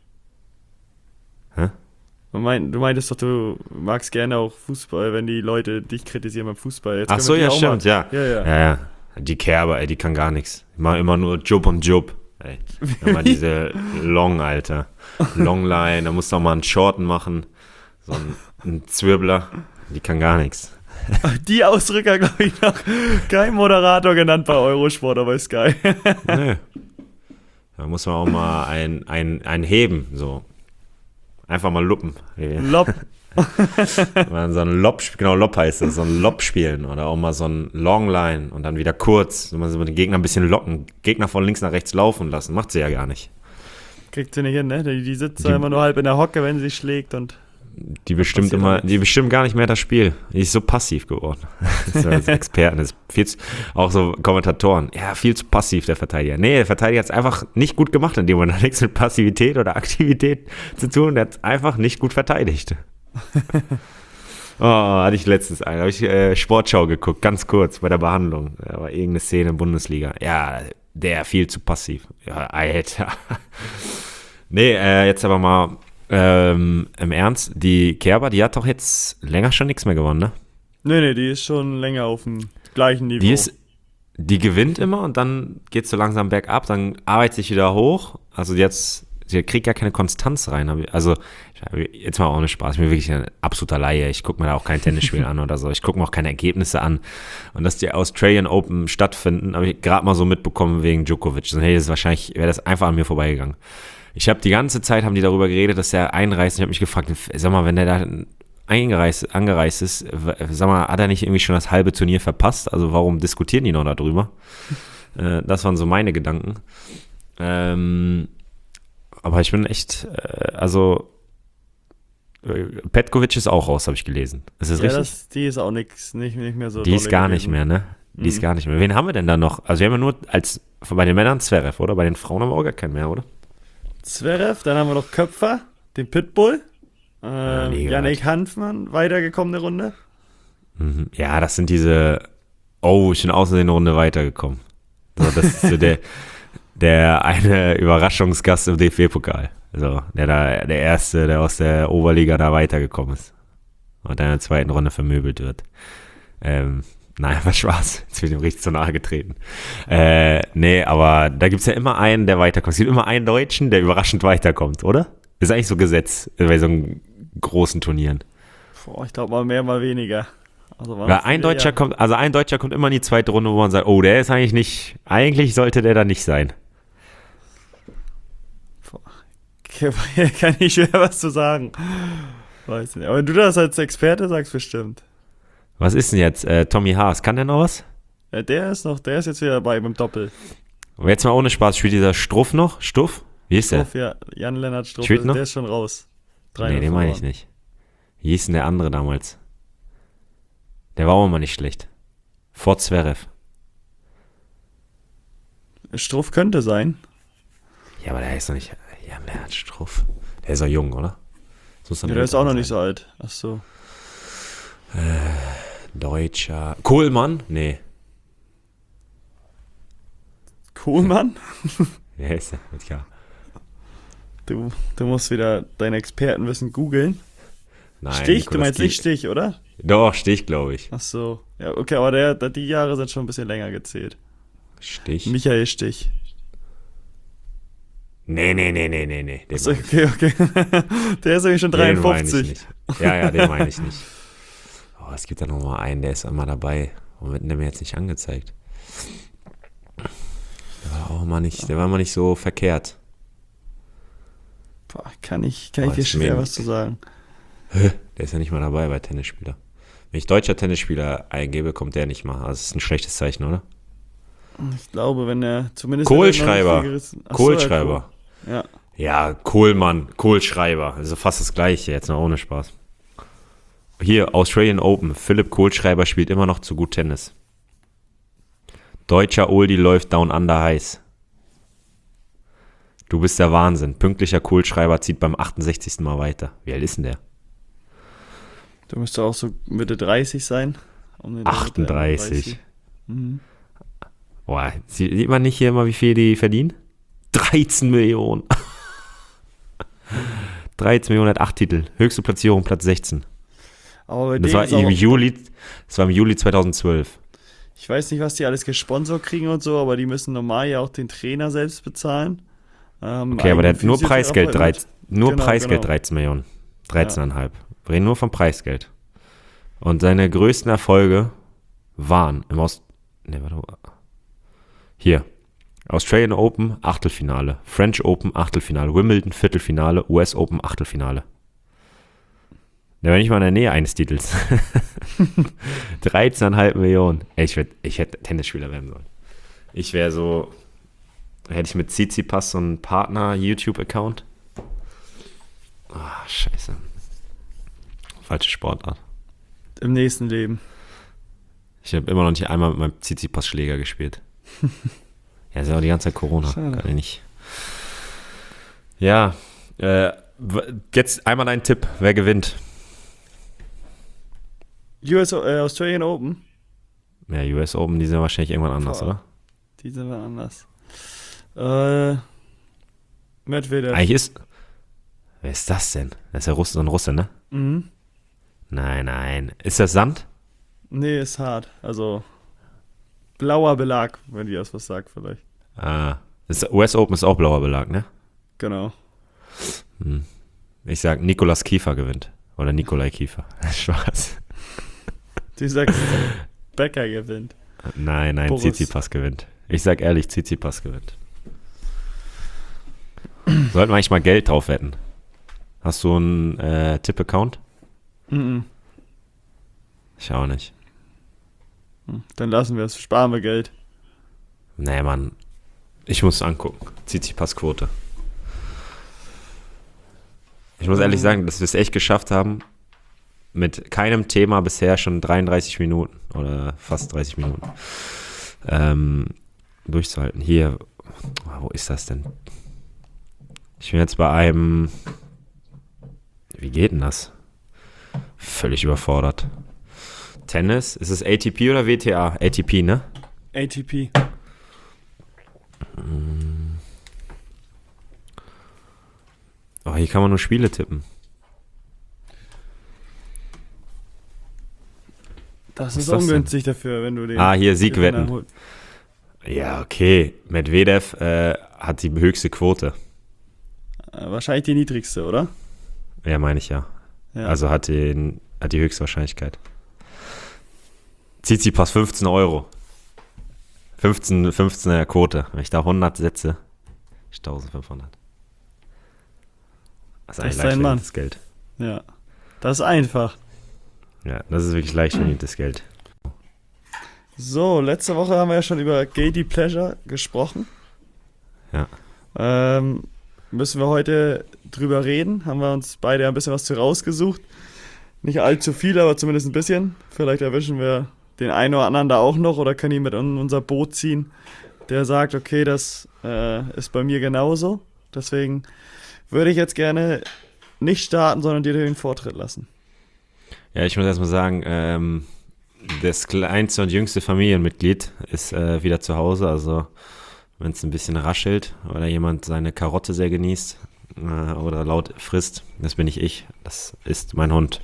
Hä? Du, mein, du meintest doch, du magst gerne auch Fußball, wenn die Leute dich kritisieren beim Fußball. Jetzt Ach können so, wir die ja, auch stimmt, mal- ja. Ja, ja. Ja, ja. Die Kerber, ey, die kann gar nichts. Immer, immer nur Job und Job. Ey. Immer diese Long, Alter. Longline, da musst du auch mal einen Shorten machen. So ein, ein Zwirbler. Die kann gar nichts. Die Ausdrücker, glaube ich, noch kein Moderator genannt bei Eurosport, aber ist geil. Nö. Da muss man auch mal ein, ein, ein heben, so. Einfach mal luppen. Lob. Mal so ein Lob, genau, Lob heißt das, so ein Lob spielen oder auch mal so ein Longline und dann wieder kurz, so mal so den Gegner ein bisschen locken, Gegner von links nach rechts laufen lassen, macht sie ja gar nicht. Kriegt sie nicht hin, ne? Die, die sitzt Die- da immer nur halb in der Hocke, wenn sie schlägt und Die bestimmt passiert immer, nichts. die bestimmt gar nicht mehr das Spiel. Die ist so passiv geworden. Das ist als Experten, das ist viel zu, auch so Kommentatoren. Ja, viel zu passiv, der Verteidiger. Nee, der Verteidiger hat es einfach nicht gut gemacht, in dem Moment hat nichts mit Passivität oder Aktivität zu tun. Der hat es einfach nicht gut verteidigt. Oh, hatte ich letztens einen. Habe ich äh, Sportschau geguckt, ganz kurz bei der Behandlung. Da war irgendeine Szene in Bundesliga. Ja, der viel zu passiv. Ja, Alter. Nee, äh, jetzt aber mal ähm, im Ernst. Die Kerber, die hat doch jetzt länger schon nichts mehr gewonnen, ne? Nee, nee, die ist schon länger auf dem gleichen Niveau. Die ist, die gewinnt immer und dann geht es so langsam bergab, dann arbeitet sich wieder hoch. Also jetzt, sie kriegt gar keine Konstanz rein. Hab ich- Also, jetzt mal ohne Spaß, ich bin wirklich ein absoluter Laie. Ich gucke mir da auch kein Tennisspiel an oder so. Ich gucke mir auch keine Ergebnisse an. Und dass die Australian Open stattfinden, habe ich gerade mal so mitbekommen wegen Djokovic. Sonst hätte das wahrscheinlich, wäre das einfach an mir vorbeigegangen. Ich habe die ganze Zeit, haben die darüber geredet, dass er einreist. Ich habe mich gefragt, sag mal, wenn der da eingereist, angereist ist, w- sag mal, hat er nicht irgendwie schon das halbe Turnier verpasst? Also warum diskutieren die noch darüber? äh, das waren so meine Gedanken. Ähm, aber ich bin echt, äh, also äh, Petkovic ist auch raus, habe ich gelesen. Ist das ja, richtig? das, die ist auch nix, nicht, nicht mehr so Die ist dolle gar gewesen. nicht mehr, ne? Die ist Mhm. gar nicht mehr. Wen haben wir denn da noch? Also wir haben ja nur als bei den Männern Zverev, oder? Bei den Frauen haben wir auch gar keinen mehr, oder? Zverev, dann haben wir noch Köpfer, den Pitbull, Ja, äh, nie Yannick Hanfmann, weitergekommene Runde. Mhm. Ja, das sind diese, oh, ich bin außer eine Runde weitergekommen. So, das ist so der, der eine Überraschungsgast im D F B-Pokal. So, der da, der erste, der aus der Oberliga da weitergekommen ist. Und dann in der zweiten Runde vermöbelt wird. Ähm, nein, war Spaß. Jetzt wird ihm richtig zu nahe getreten. Äh, nee, aber da gibt's ja immer einen, der weiterkommt. Es gibt immer einen Deutschen, der überraschend weiterkommt, oder? Ist eigentlich so Gesetz bei so einem großen Turnieren. Boah, ich glaube mal mehr, mal weniger. Also waren Weil ein viele Deutscher Jahre. kommt, also ein Deutscher kommt immer in die zweite Runde, wo man sagt, oh, der ist eigentlich nicht, eigentlich sollte der da nicht sein. Kann ich schwer was zu sagen. Weiß nicht. Aber wenn du das als Experte sagst, bestimmt. Was ist denn jetzt? Äh, Tommy Haas, kann der noch was? Ja, der ist noch, der ist jetzt wieder dabei beim Doppel. Und jetzt mal ohne Spaß, spielt dieser Struff noch? Stuff? Wie ist der? Struff, ja, Jan-Lennart Struff, Spielt noch? der ist schon raus. drei Nee, null den meine ich verloren. nicht. Wie hieß denn der andere damals? Der war auch immer nicht schlecht. Vor Zverev. Struff könnte sein. Ja, aber der ist doch nicht, ja, der hat Struff. Der ist doch jung, oder? Das muss doch Ja, ein der ist auch noch älterer nicht sein. so alt. Ach so. Deutscher. Kohlmann? Nee. Kohlmann? Wer ist der? Mit K. Du, du musst wieder dein Expertenwissen googeln. Nein, Stich? Du Nicolas meinst Gie- nicht Stich, oder? Doch, Stich, glaube ich. Ach so. Ja, okay, aber der, der, die Jahre sind schon ein bisschen länger gezählt. Stich? Michael Stich. Nee, nee, nee, nee, nee, nee. Achso, okay, okay. Der ist nämlich schon dreiundfünfzig. Den meine ich nicht. Ja, ja, den meine ich nicht. Oh, es gibt da noch mal einen, der ist immer dabei. Warum wird denn der mir jetzt nicht angezeigt? Der war auch mal nicht, der war mal nicht so verkehrt. Boah, kann ich, kann Boah, ich dir ist schwer mir- was zu sagen. Hä? Der ist ja nicht mal dabei bei Tennisspieler. Wenn ich deutscher Tennisspieler eingebe, kommt der nicht mal. Also das ist ein schlechtes Zeichen, oder? Ich glaube, wenn er zumindest... Kohlschreiber. wenn er noch nicht gerissen- Ach so, Kohlschreiber. Ja, Kohl. Ja, Kohlmann, Kohlschreiber. Also fast das gleiche, jetzt noch ohne Spaß. Hier, Australian Open. Philipp Kohlschreiber spielt immer noch zu gut Tennis. Deutscher Oldie läuft down under heiß. Du bist der Wahnsinn. Pünktlicher Kohlschreiber zieht beim achtundsechzigsten Mal weiter. Wie alt ist denn der? Du müsstest auch so Mitte dreißig sein. Um den achtunddreißig. Mhm. Boah, sieht man nicht hier immer, wie viel die verdienen? dreizehn Millionen. dreizehn Millionen hat acht Titel. Höchste Platzierung, Platz sechzehn. Aber bei Das denen war ist auch, im Juli, das war im Juli zweitausendzwölf. ich weiß nicht, was die alles gesponsert kriegen und so, aber die müssen normal ja auch den Trainer selbst bezahlen. Ähm, Okay, aber der hat eigenen nur Preisgeld, Physiotherapeuten. dreizehn, nur Genau, Preisgeld genau. dreizehn Millionen. dreizehn Komma fünf. Wir reden nur vom Preisgeld. Und seine größten Erfolge waren im Aus... Ne, warte mal. Hier. Australian Open, Achtelfinale. French Open, Achtelfinale. Wimbledon, Viertelfinale. U S Open, Achtelfinale. Der war nicht mal in der Nähe eines Titels. dreizehn Komma fünf Millionen. Ey, ich, werd, ich hätte Tennisspieler werden sollen. Ich wäre so... Hätte ich mit Tsitsipas so einen Partner-YouTube-Account? Ah, scheiße. Falsche Sportart. Im nächsten Leben. Ich habe immer noch nicht einmal mit meinem Tsitsipas-Schläger gespielt. Ja, ist ja auch die ganze Zeit Corona. Schade. Kann ich nicht. Ja, äh, w- jetzt einmal ein Tipp. Wer gewinnt? U S, äh, Australian Open, Ja, U S Open, die sind wahrscheinlich irgendwann anders, Boah. oder? die sind wir anders. Äh, Medvedev. Eigentlich ist... Wer ist das denn? Das ist ja Russ, so ein Russe, ne? Mhm. Nein, nein. Ist das Sand? Nee, ist hart. Also, blauer Belag, wenn die das was sagt vielleicht. Ah, das U S Open ist auch blauer Belag, ne? Genau. Hm. Ich sag, Nikolas Kiefer gewinnt. Oder Nikolai Kiefer. Spaß. Du sagst, Becker gewinnt. Nein, nein, Boris. Tsitsipas gewinnt. Ich sag ehrlich, Tsitsipas gewinnt. Sollten wir eigentlich mal Geld drauf wetten? Hast du einen äh, Tipp-Account? Mhm. Ich auch nicht. Hm, Dann lassen wir es, sparen wir Geld. Nee, Mann. Ich muss es angucken. Tsitsipas-Quote. Ich muss ehrlich sagen, dass wir es echt geschafft haben, mit keinem Thema bisher schon dreiunddreißig Minuten oder fast dreißig Minuten ähm, durchzuhalten. Hier, wo ist das denn? Ich bin jetzt bei einem, wie geht denn das? Völlig überfordert. Tennis, ist es A T P oder W T A? A T P, ne? A T P. Oh, hier kann man nur Spiele tippen. Das Was ist ist das ungünstig dafür, wenn du den Ah, hier Gewinner Siegwetten. hol- Ja, okay. Medvedev äh, hat die höchste Quote. Äh, Wahrscheinlich die niedrigste, oder? Ja, meine ich ja. Ja. Also hat, den, hat die höchste Wahrscheinlichkeit. Tsitsipas fünfzehn Euro. fünfzehn, fünfzehner Quote. Wenn ich da hundert setze, ich eintausendfünfhundert. Das ist Das eigentlich ist dein leicht Mann. verdientes Geld. Ja. Das ist einfach. Ja, das ist wirklich leicht verdientes Geld. So, letzte Woche haben wir ja schon über Guilty Pleasure gesprochen. Ja. Ähm, müssen wir heute drüber reden. Haben wir uns beide ein bisschen was zu rausgesucht. Nicht allzu viel, aber zumindest ein bisschen. Vielleicht erwischen wir den einen oder anderen da auch noch oder können ihn mit in unser Boot ziehen, der sagt, okay, das äh, ist bei mir genauso. Deswegen würde ich jetzt gerne nicht starten, sondern dir den Vortritt lassen. Ja, ich muss erstmal sagen, ähm, das kleinste und jüngste Familienmitglied ist äh, wieder zu Hause. Also wenn es ein bisschen raschelt oder jemand seine Karotte sehr genießt äh, oder laut frisst, das bin nicht ich, das ist mein Hund.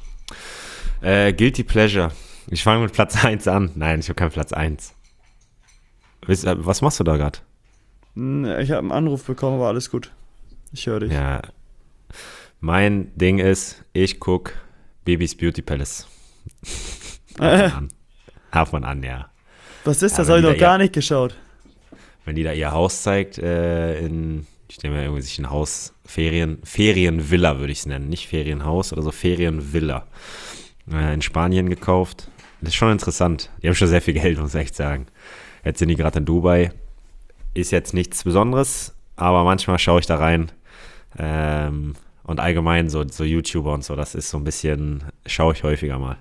Äh, Guilty Pleasure. Ich fange mit Platz eins an. Nein, ich habe keinen Platz eins. Was machst du da gerade? Ich habe einen Anruf bekommen, aber alles gut. Ich höre dich. Ja, mein Ding ist, ich guck Bibis Beauty Palace. Darf man an. Darf man an, ja. Was ist Ja, das? wenn Habe ich die noch da gar ihr- nicht geschaut. Wenn die da ihr Haus zeigt, äh, in, ich nehme ja irgendwie sich ein Haus, Ferien, Ferienvilla würde ich es nennen, nicht Ferienhaus oder so, Ferienvilla. Äh, in Spanien gekauft. Das ist schon interessant. Die haben schon sehr viel Geld, muss ich echt sagen. Jetzt sind die gerade in Dubai. Ist jetzt nichts Besonderes, aber manchmal schaue ich da rein. Ähm, und allgemein so, so YouTuber und so, das ist so ein bisschen, schaue ich häufiger mal.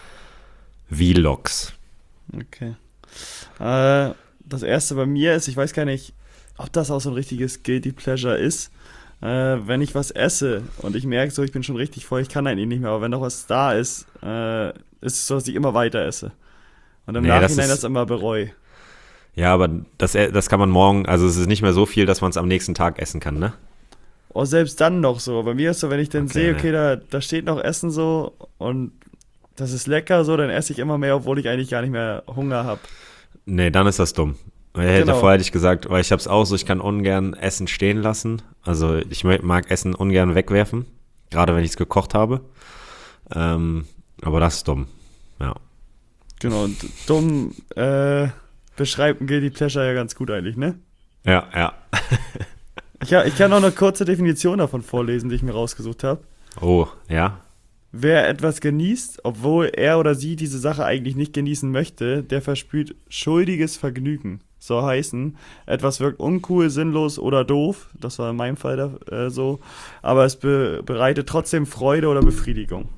Vlogs. Okay. Äh, das erste bei mir ist, ich weiß gar nicht, ob das auch so ein richtiges Guilty Pleasure ist. Äh, wenn ich was esse und ich merke so, ich bin schon richtig voll, ich kann eigentlich nicht mehr, aber wenn noch was da ist, äh, ist es so, dass ich immer weiter esse. Und im Nee, das Nachhinein ist- das immer bereue. Ja, aber das, das kann man morgen, also es ist nicht mehr so viel, dass man es am nächsten Tag essen kann, ne? Oh, selbst dann noch so. Bei mir ist so, wenn ich dann Okay, sehe, ne. okay, da, da steht noch Essen so und das ist lecker so, dann esse ich immer mehr, obwohl ich eigentlich gar nicht mehr Hunger habe. Nee, dann ist das dumm. Weil Genau. Davor hätte ich gesagt, weil ich habe es auch so, ich kann ungern Essen stehen lassen. Also ich mö- mag Essen ungern wegwerfen, gerade wenn ich es gekocht habe. Ähm, aber das ist dumm, ja. Genau, und dumm äh, beschreibt ein Guilty Pleasure ja ganz gut eigentlich, ne? Ja, ja. Ich, ha- ich kann auch eine kurze Definition davon vorlesen, die ich mir rausgesucht habe. Oh, ja. Wer etwas genießt, obwohl er oder sie diese Sache eigentlich nicht genießen möchte, der verspürt schuldiges Vergnügen. Soll heißen, etwas wirkt uncool, sinnlos oder doof, das war in meinem Fall da, äh, so, aber es be bereitet trotzdem Freude oder Befriedigung.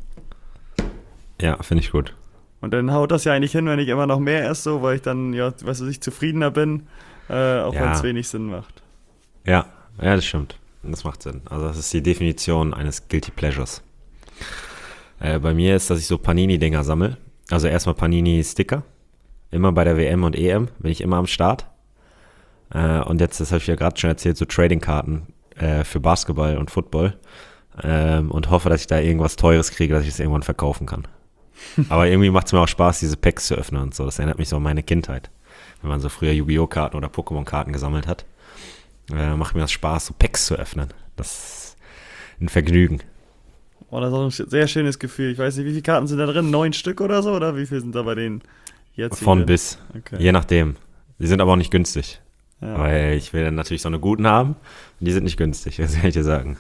Ja, finde ich gut. Und dann haut das ja eigentlich hin, wenn ich immer noch mehr esse, so, weil ich dann, ja, was weiß ich, zufriedener bin, äh, auch Ja. wenn es wenig Sinn macht. Ja, ja, das stimmt. Das macht Sinn. Also das ist die Definition eines Guilty Pleasures. Äh, bei mir ist, dass ich so Panini-Dinger sammle. Also erstmal Panini-Sticker. Immer bei der W M und E M bin ich immer am Start. Äh, und jetzt, das habe ich ja gerade schon erzählt, so Trading-Karten äh, für Basketball und Football. Ähm, und hoffe, dass ich da irgendwas Teures kriege, dass ich es irgendwann verkaufen kann. Aber irgendwie macht es mir auch Spaß, diese Packs zu öffnen und so. Das erinnert mich so an meine Kindheit. Wenn man so früher Yu-Gi-Oh! Karten oder Pokémon-Karten gesammelt hat. Äh, macht mir das Spaß, so Packs zu öffnen. Das ist ein Vergnügen. Oh, das ist auch ein sch- sehr schönes Gefühl. Ich weiß nicht, wie viele Karten sind da drin? Neun Stück oder so? Oder wie viele sind da bei denen jetzt? Von bis. Okay. Je nachdem. Die sind aber auch nicht günstig. Ja. Weil ich will dann natürlich so eine guten haben. Und die sind nicht günstig, das kann ich dir sagen.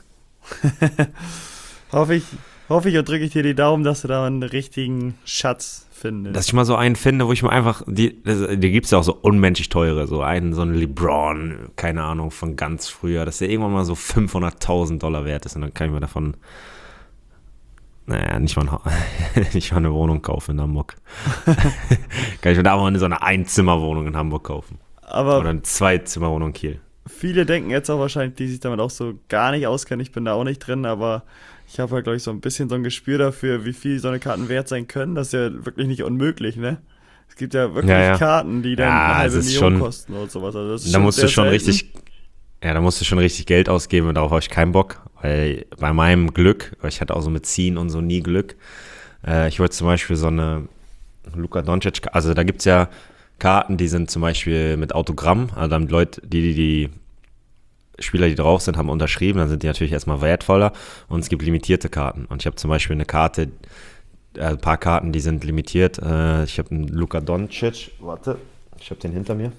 Hoffe ich, hoffe ich und drücke ich dir die Daumen, dass du da einen richtigen Schatz findest. Dass ich mal so einen finde, wo ich mir einfach, die, das- die gibt es ja auch so unmenschlich teure, so einen, so einen LeBron, keine Ahnung, von ganz früher, dass der irgendwann mal so fünfhunderttausend Dollar wert ist und dann kann ich mir davon, naja, nicht mal, ein Ha- nicht mal eine Wohnung kaufen in Hamburg. Kann ich mir da mal so eine Einzimmerwohnung in Hamburg kaufen. Aber Oder eine Zweizimmerwohnung in Kiel. viele denken jetzt auch wahrscheinlich, die sich damit auch so gar nicht auskennen. Ich bin da auch nicht drin, aber ich habe halt, glaube ich, so ein bisschen so ein Gespür dafür, wie viel so eine Karten wert sein können. Das ist ja wirklich nicht unmöglich, ne? Es gibt ja wirklich Ja, ja. Karten, die dann Ja, eine halbe es ist Million schon- kosten und sowas. Also das ist Da schon musst du sehr schon selten. richtig, ja, da musst du schon richtig Geld ausgeben und darauf habe ich keinen Bock, weil bei meinem Glück, weil ich hatte auch so mit Ziehen und so nie Glück, äh, ich wollte zum Beispiel so eine Luka Doncic, also da gibt es ja Karten, die sind zum Beispiel mit Autogramm, also dann Leute, die, die, die Spieler, die drauf sind, haben unterschrieben, dann sind die natürlich erstmal wertvoller und es gibt limitierte Karten und ich habe zum Beispiel eine Karte, äh, ein paar Karten, die sind limitiert, äh, ich habe einen Luka Doncic, warte, ich habe den hinter mir.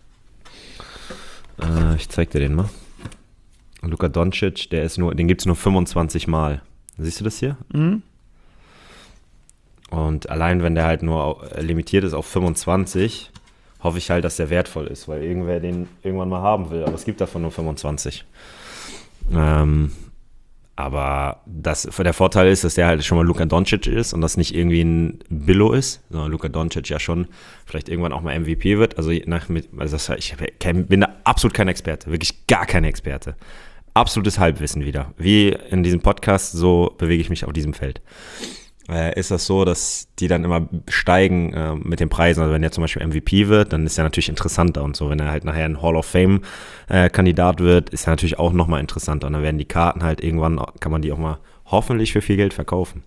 Äh, ich zeig dir den mal. Luka Doncic, der ist nur, den gibt es nur fünfundzwanzig Mal. Siehst du das hier? Mhm. Und allein wenn der halt nur au- äh, limitiert ist auf fünfundzwanzig, hoffe ich halt, dass der wertvoll ist, weil irgendwer den irgendwann mal haben will. Aber es gibt davon nur fünfundzwanzig. Ähm, aber das, der Vorteil ist, dass der halt schon mal Luka Doncic ist und das nicht irgendwie ein Billo ist, sondern Luka Doncic ja schon vielleicht irgendwann auch mal M V P wird. Also, nach, mit, also das, ich hab kein, bin da absolut kein Experte, wirklich gar kein Experte. Absolutes Halbwissen wieder. Wie in diesem Podcast, so bewege ich mich auf diesem Feld. Äh, ist das so, dass die dann immer steigen äh, mit den Preisen. Also wenn der zum Beispiel M V P wird, dann ist er natürlich interessanter und so. Wenn er halt nachher ein Hall of Fame äh, Kandidat wird, ist er natürlich auch nochmal interessanter. Und dann werden die Karten halt irgendwann, kann man die auch mal hoffentlich für viel Geld verkaufen.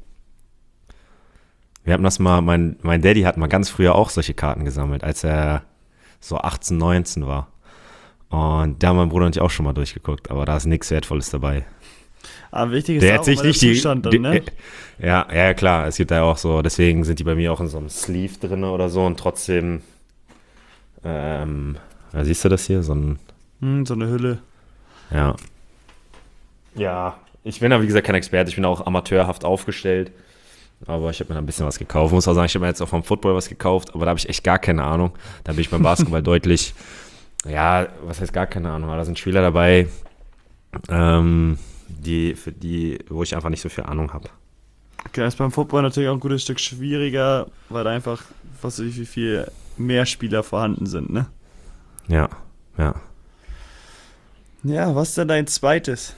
Wir hatten das mal, mein, mein Daddy hat mal ganz früher auch solche Karten gesammelt, als er so achtzehn, neunzehn war. Und da haben mein Bruder und ich auch schon mal durchgeguckt, aber da ist nichts Wertvolles dabei. Aber wichtig ist Der auch hat sich immer nicht der die, Zustand die dann, ne? ja, ja, klar, es gibt da ja auch so, deswegen sind die bei mir auch in so einem Sleeve drin oder so und trotzdem, ähm, ja, siehst du das hier? So ein, Hm, so eine Hülle. ja. Ja, ich bin da wie gesagt kein Experte, ich bin auch amateurhaft aufgestellt, aber ich habe mir da ein bisschen was gekauft. Ich muss auch sagen, ich habe mir jetzt auch vom Football was gekauft, aber da habe ich echt gar keine Ahnung. Da bin ich beim Basketball deutlich, ja, was heißt gar keine Ahnung, aber da sind Spieler dabei, ähm, die, für die, wo ich einfach nicht so viel Ahnung habe. Okay, das ist beim Football natürlich auch ein gutes Stück schwieriger, weil da einfach, was weiß ich, wie viel mehr Spieler vorhanden sind, ne? Ja, ja. Ja, was ist denn dein zweites?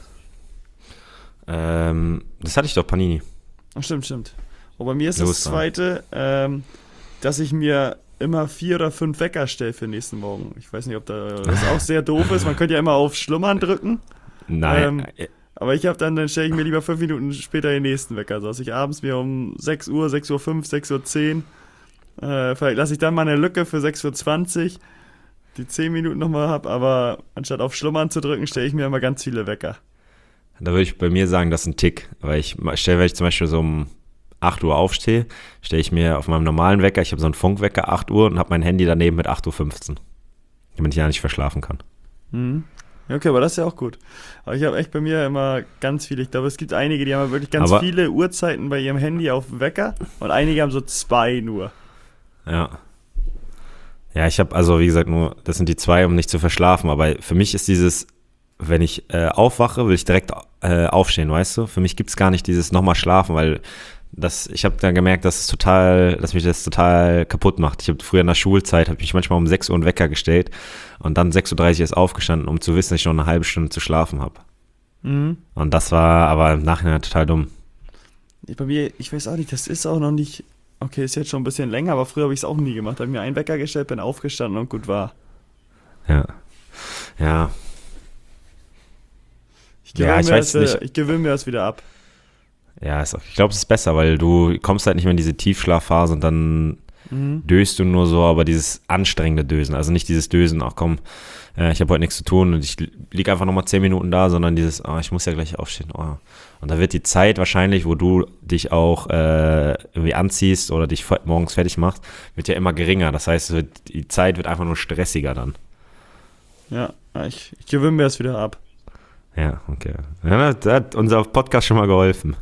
Ähm, das hatte ich doch, Panini. Ach, stimmt, stimmt. Und bei mir ist Los, das zweite, ähm, dass ich mir immer vier oder fünf Wecker stelle für den nächsten Morgen. Ich weiß nicht, ob da das auch sehr doof ist. Man könnte ja immer auf Schlummern drücken. Nein. Ähm, aber ich habe dann, dann stelle ich mir lieber fünf Minuten später den nächsten Wecker. Also dass ich abends mir um sechs Uhr, sechs Uhr fünf, sechs Uhr zehn, äh, vielleicht lasse ich dann mal eine Lücke für sechs Uhr zwanzig, die zehn Minuten nochmal habe, aber anstatt auf Schlummern zu drücken, stelle ich mir immer ganz viele Wecker. Da würde ich bei mir sagen, das ist ein Tick. Weil ich stelle, wenn ich zum Beispiel so um acht Uhr aufstehe, stelle ich mir auf meinem normalen Wecker, ich habe so einen Funkwecker, acht Uhr und habe mein Handy daneben mit acht Uhr fünfzehn. Damit ich ja nicht verschlafen kann. Mhm. Ja, okay, aber das ist ja auch gut. Aber ich habe echt bei mir immer ganz viele. Ich glaube, es gibt einige, die haben wirklich ganz aber, viele Uhrzeiten bei ihrem Handy auf dem Wecker und einige haben so zwei nur. Ja. Ja, ich habe also, wie gesagt, nur, das sind die zwei, um nicht zu verschlafen. Aber für mich ist dieses, wenn ich äh, aufwache, will ich direkt äh, aufstehen, weißt du? Für mich gibt es gar nicht dieses nochmal schlafen, weil das, ich habe dann gemerkt, dass es total, dass mich das total kaputt macht. Ich habe früher in der Schulzeit, habe ich manchmal um sechs Uhr einen Wecker gestellt und dann sechs Uhr dreißig erst aufgestanden, um zu wissen, dass ich noch eine halbe Stunde zu schlafen habe. Mhm. Und das war aber im Nachhinein total dumm. Bei mir, ich weiß auch nicht, das ist auch noch nicht, okay, ist jetzt schon ein bisschen länger, aber früher habe ich es auch nie gemacht. Da habe ich mir einen Wecker gestellt, bin aufgestanden und gut war. Ja. Ja. Ich gewöhne Ja, ich mir, weiß das, nicht. äh, ich gewöhne mir das wieder ab. Ja, ist auch, ich glaube, es ist besser, weil du kommst halt nicht mehr in diese Tiefschlafphase und dann Mhm. döst du nur so, aber dieses anstrengende Dösen, also nicht dieses Dösen, ach komm, äh, ich habe heute nichts zu tun und ich liege einfach nochmal zehn Minuten da, sondern dieses, oh, ich muss ja gleich aufstehen. Oh. Und da wird die Zeit wahrscheinlich, wo du dich auch äh, irgendwie anziehst oder dich morgens fertig machst, wird ja immer geringer. Das heißt, es wird, die Zeit wird einfach nur stressiger dann. Ja, ich, ich gewöhne mir das wieder ab. Ja, okay. Ja, da hat unser Podcast schon mal geholfen.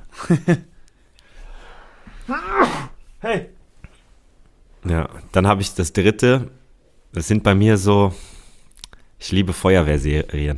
Hey! Ja, dann habe ich das dritte. Das sind bei mir so, ich liebe Feuerwehrserien.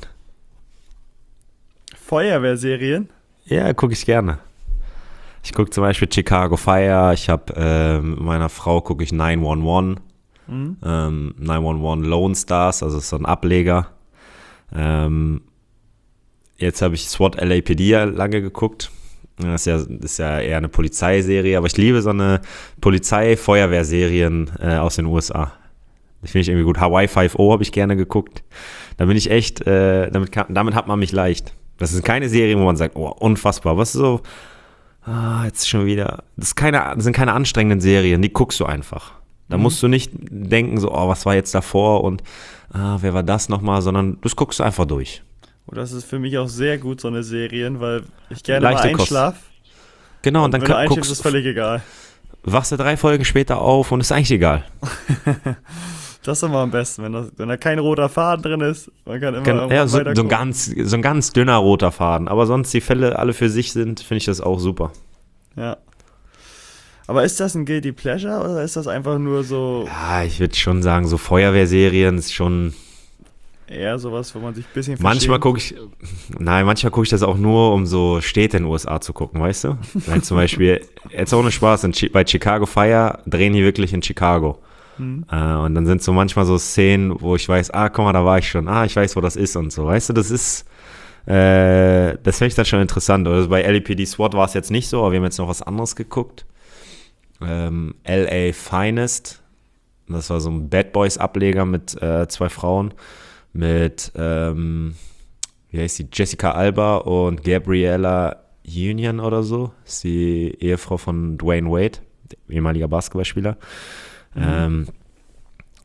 Feuerwehrserien? Ja, gucke ich gerne. Ich gucke zum Beispiel Chicago Fire. Ich habe äh, mit meiner Frau gucke ich neun eins eins. Mhm. Ähm, neun eins eins Lone Stars, also ist so ein Ableger. Ähm, jetzt habe ich SWAT L A P D ja lange geguckt. Das ist ja, das ist ja eher eine Polizeiserie, aber ich liebe so eine Polizei-Feuerwehrserien äh, aus den U S A. Das finde ich irgendwie gut. Hawaii fünf O habe ich gerne geguckt. Da bin ich echt, äh, damit, kann, damit hat man mich leicht. Das ist keine Serie, wo man sagt, oh, unfassbar. Was ist so, ah, jetzt schon wieder. Das, ist keine, das sind keine anstrengenden Serien, die guckst du einfach. Da Mhm. musst du nicht denken, so, oh, was war jetzt davor und ah, wer war das nochmal, sondern das guckst du einfach durch. Und das ist für mich auch sehr gut, so eine Serien, weil ich gerne Leichte mal Kost. einschlaf. Genau, und, Und dann wenn du kann, einschläfst, guckst ist völlig egal. wachst du drei Folgen später auf und ist eigentlich egal. Das ist immer am besten, wenn, das, wenn da kein roter Faden drin ist. Man kann immer Gen- Ja, so, weiter so, ein gucken. ganz, so ein ganz dünner roter Faden. Aber sonst die Fälle alle für sich sind, finde ich das auch super. Ja. Aber ist das ein Guilty Pleasure oder ist das einfach nur so Ja, ich würde schon sagen, so Feuerwehrserien ist schon. eher sowas, wo man sich ein bisschen Manchmal verschämt? gucke ich, nein, manchmal gucke ich das auch nur, um so Städte in den U S A zu gucken, weißt du? Weil zum Beispiel, jetzt ohne Spaß, in, Chi- bei Chicago Fire drehen die wirklich in Chicago. Hm. Äh, und dann sind so manchmal so Szenen, wo ich weiß, ah, guck mal, da war ich schon, ah, ich weiß, wo das ist und so, weißt du, das ist, äh, das finde ich dann schon interessant. Also bei L A P D SWAT war es jetzt nicht so, aber wir haben jetzt noch was anderes geguckt. Ähm, L A Finest, das war so ein Bad Boys Ableger mit äh, zwei Frauen, mit, ähm, wie heißt die, Jessica Alba und Gabriella Union oder so, ist die Ehefrau von Dwayne Wade, ehemaliger Basketballspieler. Mhm. Ähm,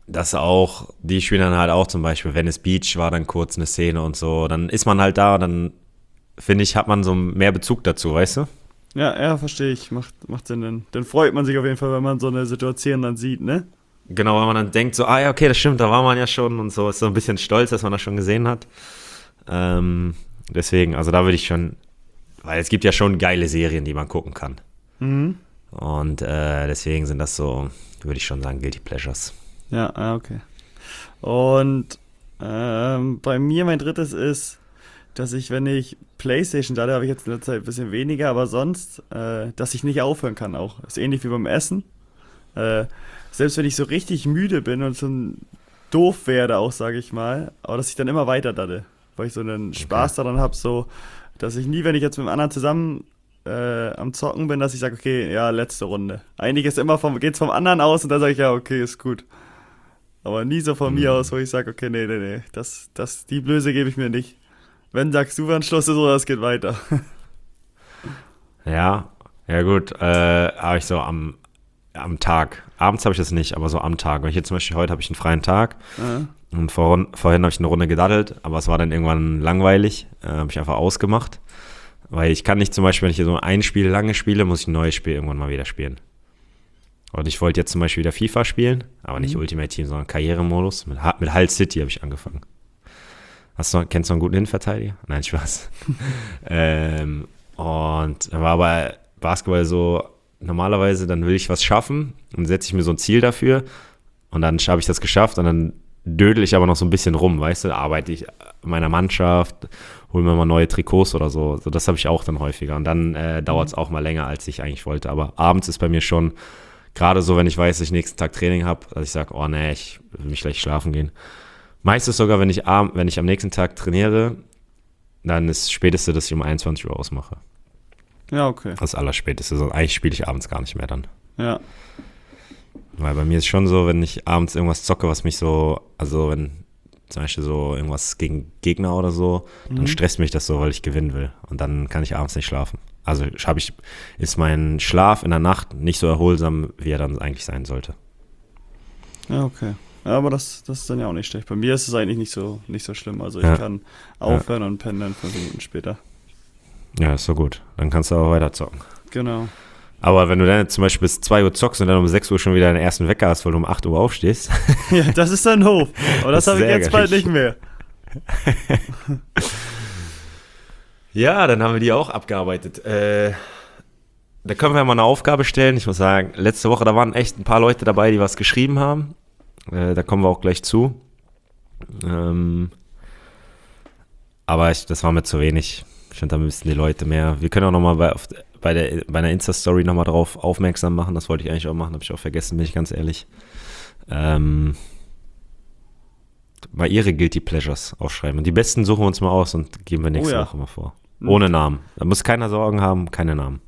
das auch, die spielen dann halt auch zum Beispiel, Venice Beach war dann kurz eine Szene und so, dann ist man halt da, dann finde ich, hat man so mehr Bezug dazu, weißt du? Ja, ja, verstehe ich. Macht, macht Sinn. Dann, dann freut man sich auf jeden Fall, wenn man so eine Situation dann sieht, ne? Genau, wenn man dann denkt so, ah ja, okay, das stimmt, da war man ja schon und so, ist so ein bisschen stolz, dass man das schon gesehen hat. Ähm, deswegen, also da würde ich schon, weil es gibt ja schon geile Serien, die man gucken kann. Mhm. Und äh, deswegen sind das so, würde ich schon sagen, Guilty Pleasures. Ja, ah, okay. Und ähm, bei mir mein drittes ist, dass ich, wenn ich Playstation lade, habe ich jetzt in der Zeit ein bisschen weniger, aber sonst, äh, dass ich nicht aufhören kann auch. Ist ähnlich wie beim Essen. Äh, selbst wenn ich so richtig müde bin und so doof werde auch, sage ich mal, aber dass ich dann immer weiter dadde, weil ich so einen Spaß daran habe, so, dass ich nie, wenn ich jetzt mit einem anderen zusammen äh, am Zocken bin, dass ich sage, okay, ja, letzte Runde. Eigentlich ist immer vom, geht's vom anderen aus und dann sage ich, ja, okay, ist gut. Aber nie so von Mhm. mir aus, wo ich sage, okay, nee, nee, nee, das, das, die Blöße gebe ich mir nicht. Wenn sagst du, wann Schluss ist oder es geht weiter. Ja, ja gut, äh, habe ich so am, am Tag. Abends habe ich das nicht, aber so am Tag. Wenn ich jetzt zum Beispiel heute habe ich einen freien Tag Ja. und vor, vorhin habe ich eine Runde gedaddelt, aber es war dann irgendwann langweilig, äh, habe ich einfach ausgemacht. Weil ich kann nicht zum Beispiel, wenn ich so ein Spiel lange spiele, muss ich ein neues Spiel irgendwann mal wieder spielen. Und ich wollte jetzt zum Beispiel wieder FIFA spielen, aber nicht Mhm. Ultimate Team, sondern Karrieremodus. Mit, Ha- mit Hull City habe ich angefangen. Hast du, noch- kennst du noch einen guten Innenverteidiger? Nein, Spaß. ähm, und dann war aber Basketball so, normalerweise, dann will ich was schaffen und setze ich mir so ein Ziel dafür und dann habe ich das geschafft und dann dödel ich aber noch so ein bisschen rum, weißt du, arbeite ich in meiner Mannschaft, hole mir mal neue Trikots oder so. So, das habe ich auch dann häufiger und dann äh, dauert es auch mal länger, als ich eigentlich wollte. Aber abends ist bei mir schon, gerade so, wenn ich weiß, dass ich nächsten Tag Training habe, dass ich sage, oh nee, ich will mich gleich schlafen gehen. Meistens sogar, wenn ich, abend, wenn ich am nächsten Tag trainiere, dann ist das Späteste, dass ich um einundzwanzig Uhr ausmache. Ja, okay. Das Allerspäteste. Also eigentlich spiele ich abends gar nicht mehr dann. Ja. Weil bei mir ist schon so, wenn ich abends irgendwas zocke, was mich so, also wenn zum Beispiel so irgendwas gegen Gegner oder so, dann Mhm. stresst mich das so, weil ich gewinnen will. Und dann kann ich abends nicht schlafen. Also hab ich, ist mein Schlaf in der Nacht nicht so erholsam, wie er dann eigentlich sein sollte. Ja, okay. Ja, aber das, das ist dann ja auch nicht schlecht. Bei mir ist es eigentlich nicht so, nicht so schlimm. Also ich Ja. kann aufhören und pennen dann fünf Minuten später. Ja, ist so gut. Dann kannst du aber weiter zocken. Genau. Aber wenn du dann zum Beispiel bis zwei Uhr zockst und dann um sechs Uhr schon wieder deinen ersten Wecker hast, weil du um acht Uhr aufstehst. Ja, das ist dann doof. Aber das, Das habe ist ich jetzt bald ärgerlich. nicht mehr. Ja, dann haben wir die auch abgearbeitet. Äh, da können wir ja mal eine Aufgabe stellen. Ich muss sagen, letzte Woche, da waren echt ein paar Leute dabei, die was geschrieben haben. Äh, da kommen wir auch gleich zu. Ähm, aber ich, das war mir zu wenig. Ich finde, da müssten die Leute mehr. Wir können auch nochmal bei, auf- bei, der, bei einer Insta-Story nochmal drauf aufmerksam machen. Das wollte ich eigentlich auch machen, habe ich auch vergessen, bin ich ganz ehrlich. Ähm, mal ihre Guilty Pleasures aufschreiben. Und die besten suchen wir uns mal aus und geben wir nächste Oh ja. Woche mal vor. Mhm. Ohne Namen. Da muss keiner Sorgen haben, keine Namen.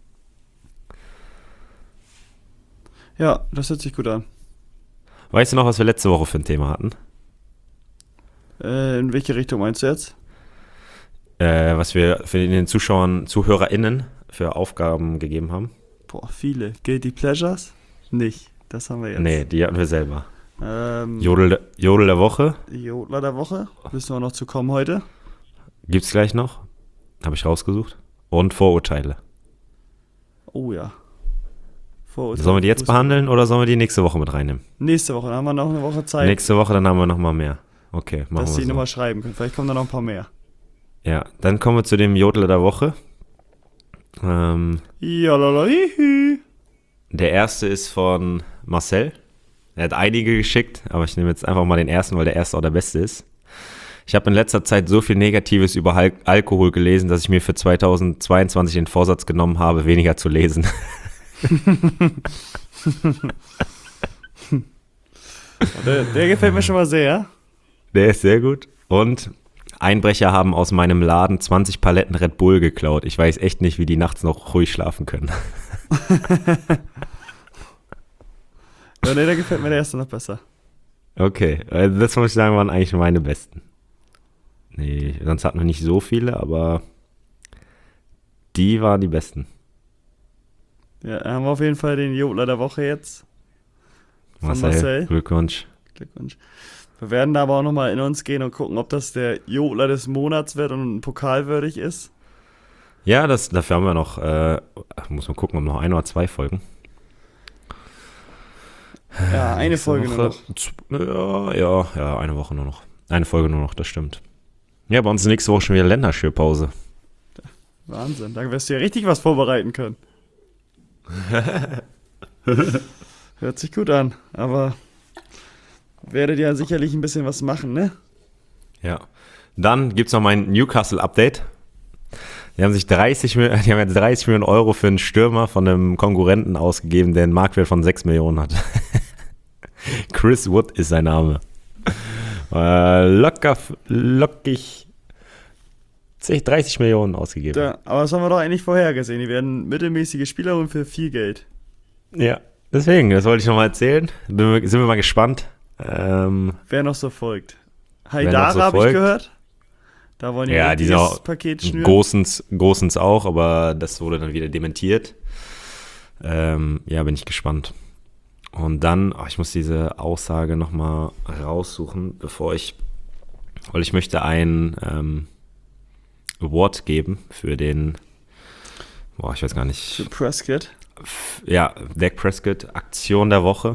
Ja, das hört sich gut an. Weißt du noch, was wir letzte Woche für ein Thema hatten? Äh, in welche Richtung meinst du jetzt? Äh, was wir für den Zuschauern, ZuhörerInnen für Aufgaben gegeben haben? Boah, viele. Guilty Pleasures? Nicht. Das haben wir jetzt. Nee, die hatten wir selber. Ähm, Jodel, Jodel der Woche Jodler der Woche. Müssen wir noch zu kommen heute. gibt's gleich noch. Habe ich rausgesucht. Und Vorurteile. Oh ja. Vorurteile. Sollen wir die jetzt Fußball. behandeln oder sollen wir die nächste Woche mit reinnehmen? Nächste Woche. Dann haben wir noch eine Woche Zeit, Nächste Woche, dann haben wir noch mal mehr. Okay, machen dass wir die so. nochmal schreiben können. Vielleicht kommen da noch ein paar mehr. Ja, dann kommen wir zu dem Jodler der Woche. Ähm, Jalalaihi. der erste ist von Marcel. Er hat einige geschickt, aber ich nehme jetzt einfach mal den ersten, weil der erste auch der beste ist. Ich habe in letzter Zeit so viel Negatives über Al- Alkohol gelesen, dass ich mir für zweitausendzweiundzwanzig den Vorsatz genommen habe, weniger zu lesen. Der, der gefällt mir schon mal sehr. Der ist sehr gut. Und Einbrecher haben aus meinem Laden zwanzig Paletten Red Bull geklaut. Ich weiß echt nicht, wie die nachts noch ruhig schlafen können. Ja, nee, der gefällt mir der erste noch besser. Okay, also das muss ich sagen, waren eigentlich meine besten. Nee, sonst hatten wir nicht so viele, aber die waren die besten. Ja, haben wir auf jeden Fall den Jodler der Woche jetzt. Von Marcel, Marcel. Glückwunsch. Glückwunsch. Wir werden da aber auch nochmal in uns gehen und gucken, ob das der Jodler des Monats wird und pokalwürdig ist. Ja, das, dafür haben wir noch, äh, muss man gucken, um noch ein oder zwei Folgen. Ja, eine Nächste Folge Woche, nur noch. Ja, ja, ja, eine Woche nur noch. Eine Folge nur noch, das stimmt. Ja, bei uns ist nächste Woche schon wieder Länderspielpause. Wahnsinn, da wirst du ja richtig was vorbereiten können. Hört sich gut an, aber werdet ja sicherlich ein bisschen was machen, ne? Ja. Dann gibt's noch mein Newcastle-Update. Die haben sich dreißig, die haben jetzt dreißig Millionen Euro für einen Stürmer von einem Konkurrenten ausgegeben, der einen Marktwert von sechs Millionen hat. Chris Wood ist sein Name. Äh, locker, lockig dreißig Millionen ausgegeben. Da, aber das haben wir doch eigentlich vorhergesehen. Die werden mittelmäßige Spieler und für viel Geld. Ja, deswegen, das wollte ich noch mal erzählen. Bin, sind wir mal gespannt. Ähm, Wer noch so folgt? noch Haidara so habe ich folgt. gehört. Da wollen die ja, ein die sind richtiges auch Paket schnüren. Gosens, Gosens auch, aber das wurde dann wieder dementiert. Ähm, ja, bin ich gespannt. Und dann, oh, ich muss diese Aussage noch mal raussuchen, bevor ich, weil ich möchte ein ähm, Award geben für den, boah, ich weiß gar nicht. Für Prescott. Ja, Dak Prescott, Aktion der Woche.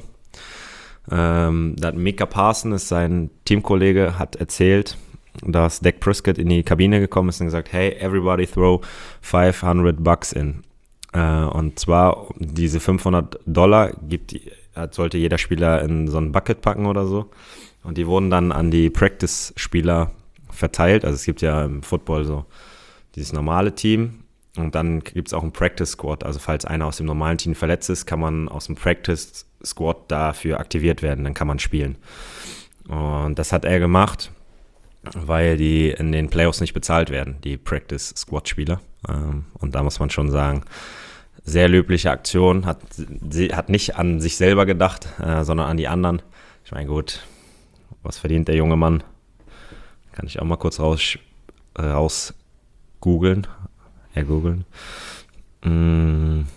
Ähm, da hat Micah Parsons, sein Teamkollege, hat erzählt, dass Dak Prescott in die Kabine gekommen ist und gesagt, hey, everybody throw fünfhundert bucks in. Äh, und zwar diese fünfhundert Dollar gibt, sollte jeder Spieler in so ein Bucket packen oder so. Und die wurden dann an die Practice-Spieler verteilt. Also es gibt ja im Football so dieses normale Team. Und dann gibt es auch einen Practice-Squad. Also falls einer aus dem normalen Team verletzt ist, kann man aus dem Practice-Squad dafür aktiviert werden. Dann kann man spielen. Und das hat er gemacht, weil die in den Playoffs nicht bezahlt werden, die Practice-Squad-Spieler. Und da muss man schon sagen, sehr löbliche Aktion. Hat, sie hat nicht an sich selber gedacht, sondern an die anderen. Ich meine, gut, was verdient der junge Mann? Kann ich auch mal kurz raus, raus googeln. Ja, googeln. Mm,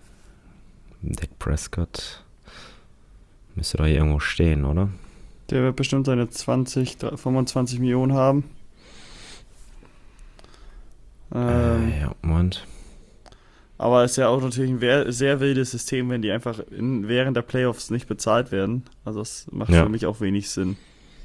Dak Prescott müsste doch hier irgendwo stehen, oder? Der wird bestimmt seine zwanzig, fünfundzwanzig Millionen haben. Ähm, äh, ja, Moment. Aber es ist ja auch natürlich ein wer- sehr wildes System, wenn die einfach in, während der Playoffs nicht bezahlt werden. Also das macht Ja. für mich auch wenig Sinn.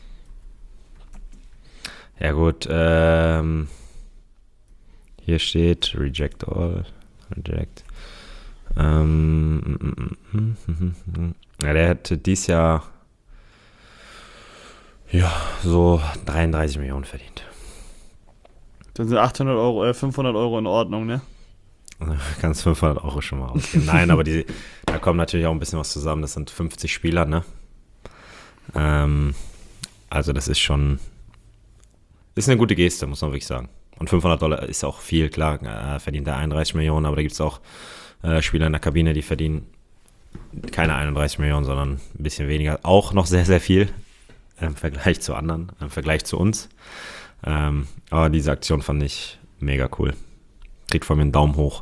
Ja gut, ähm, hier steht Reject All, Reject. Ähm, mm, mm, mm, mm. Ja, der hätte dieses Jahr ja so dreiunddreißig Millionen verdient. Dann sind achthundert Euro, äh, fünfhundert Euro in Ordnung, ne? Kannst fünfhundert Euro schon mal ausgeben. Nein, aber die, da kommt natürlich auch ein bisschen was zusammen. Das sind fünfzig Spieler, ne? Ähm, also das ist schon, ist eine gute Geste, muss man wirklich sagen. Und fünfhundert Dollar ist auch viel, klar, äh, verdient er einunddreißig Millionen, aber da gibt es auch äh, Spieler in der Kabine, die verdienen keine einunddreißig Millionen, sondern ein bisschen weniger. Auch noch sehr, sehr viel im Vergleich zu anderen, im Vergleich zu uns. Ähm, aber diese Aktion fand ich mega cool. Kriegt von mir einen Daumen hoch.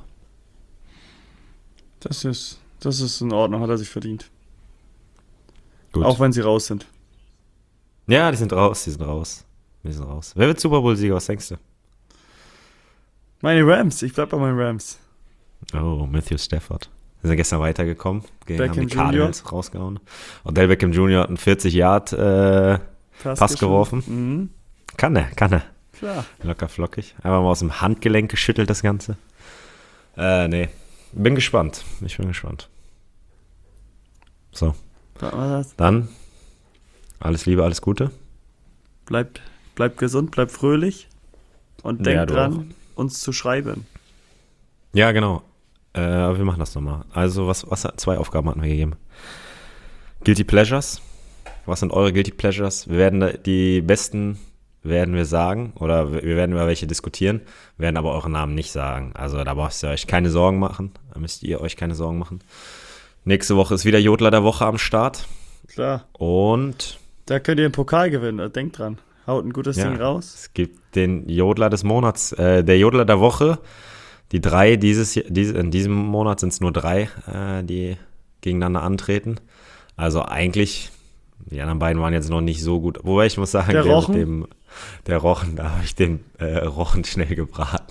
Das ist, das ist in Ordnung, hat er sich verdient. Gut. Auch wenn sie raus sind. Ja, die sind raus, die sind raus. Wir sind raus. Wer wird Super Bowl-Sieger, was denkst du? Meine Rams, ich bleib bei meinen Rams. Oh, Matthew Stafford. Wir sind gestern weitergekommen, gegen Beckham haben die Cardinals rausgehauen. Odell Beckham Junior hat einen vierzig Yard äh, Pass, Pass geworfen. Mhm. Kann er, kann er. Klar. Locker flockig. Einfach mal aus dem Handgelenk geschüttelt, das Ganze. Äh, nee. Bin gespannt. Ich bin gespannt. So, Was war das? dann alles Liebe, alles Gute. Bleibt, bleibt gesund, bleibt fröhlich. Und denkt Ja, du dran, uns zu schreiben. Ja, genau. Äh, aber wir machen das nochmal. Also, was, was, zwei Aufgaben hatten wir gegeben. Guilty Pleasures. Was sind eure Guilty Pleasures? Wir werden da- die besten werden wir sagen oder wir wir werden über welche diskutieren, werden aber eure Namen nicht sagen. Also da braucht ihr euch keine Sorgen machen. Da müsst ihr euch keine Sorgen machen. Nächste Woche ist wieder Jodler der Woche am Start. Klar. Und Da könnt ihr einen Pokal gewinnen. Also denkt dran. Haut ein gutes ja, Ding raus. es gibt den Jodler des Monats, äh, der Jodler der Woche. Die drei, dieses, diese, in diesem Monat sind es nur drei, äh, die gegeneinander antreten. Also eigentlich Die anderen beiden waren jetzt noch nicht so gut. Wobei ich muss sagen, Der der, Rochen? mit dem, der Rochen, da habe ich den äh, Rochen schnell gebraten.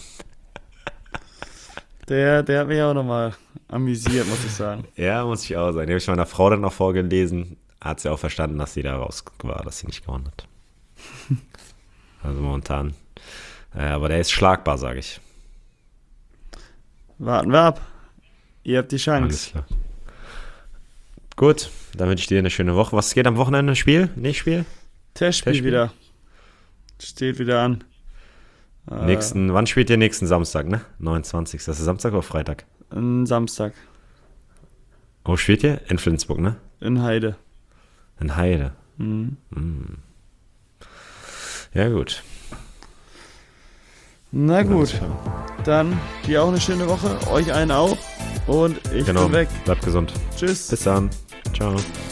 Der, der hat mich auch nochmal amüsiert, muss ich sagen. Ja, muss ich auch sagen. Die habe ich meiner Frau dann noch vorgelesen. Hat sie auch verstanden, dass sie da raus war, dass sie nicht gewonnen hat. Also momentan. Äh, aber der ist schlagbar, sage ich. Warten wir ab. Ihr habt die Alles Chance. klar. Gut, dann wünsche ich dir eine schöne Woche. Was geht am Wochenende? Spiel? Nicht Spiel? Testspiel, Testspiel? wieder. Steht wieder an. Äh, Nächsten, wann spielt ihr nächsten Samstag, ne? neunundzwanzigsten Das ist Samstag oder Freitag? Am Samstag. Wo spielt ihr? In Flensburg, ne? In Heide. In Heide. Mhm. Mm. Ja, gut. Na gut, Alles klar. dann dir auch eine schöne Woche, euch allen auch und ich Genau. bin weg. Bleibt gesund. Tschüss. Bis dann. Ciao.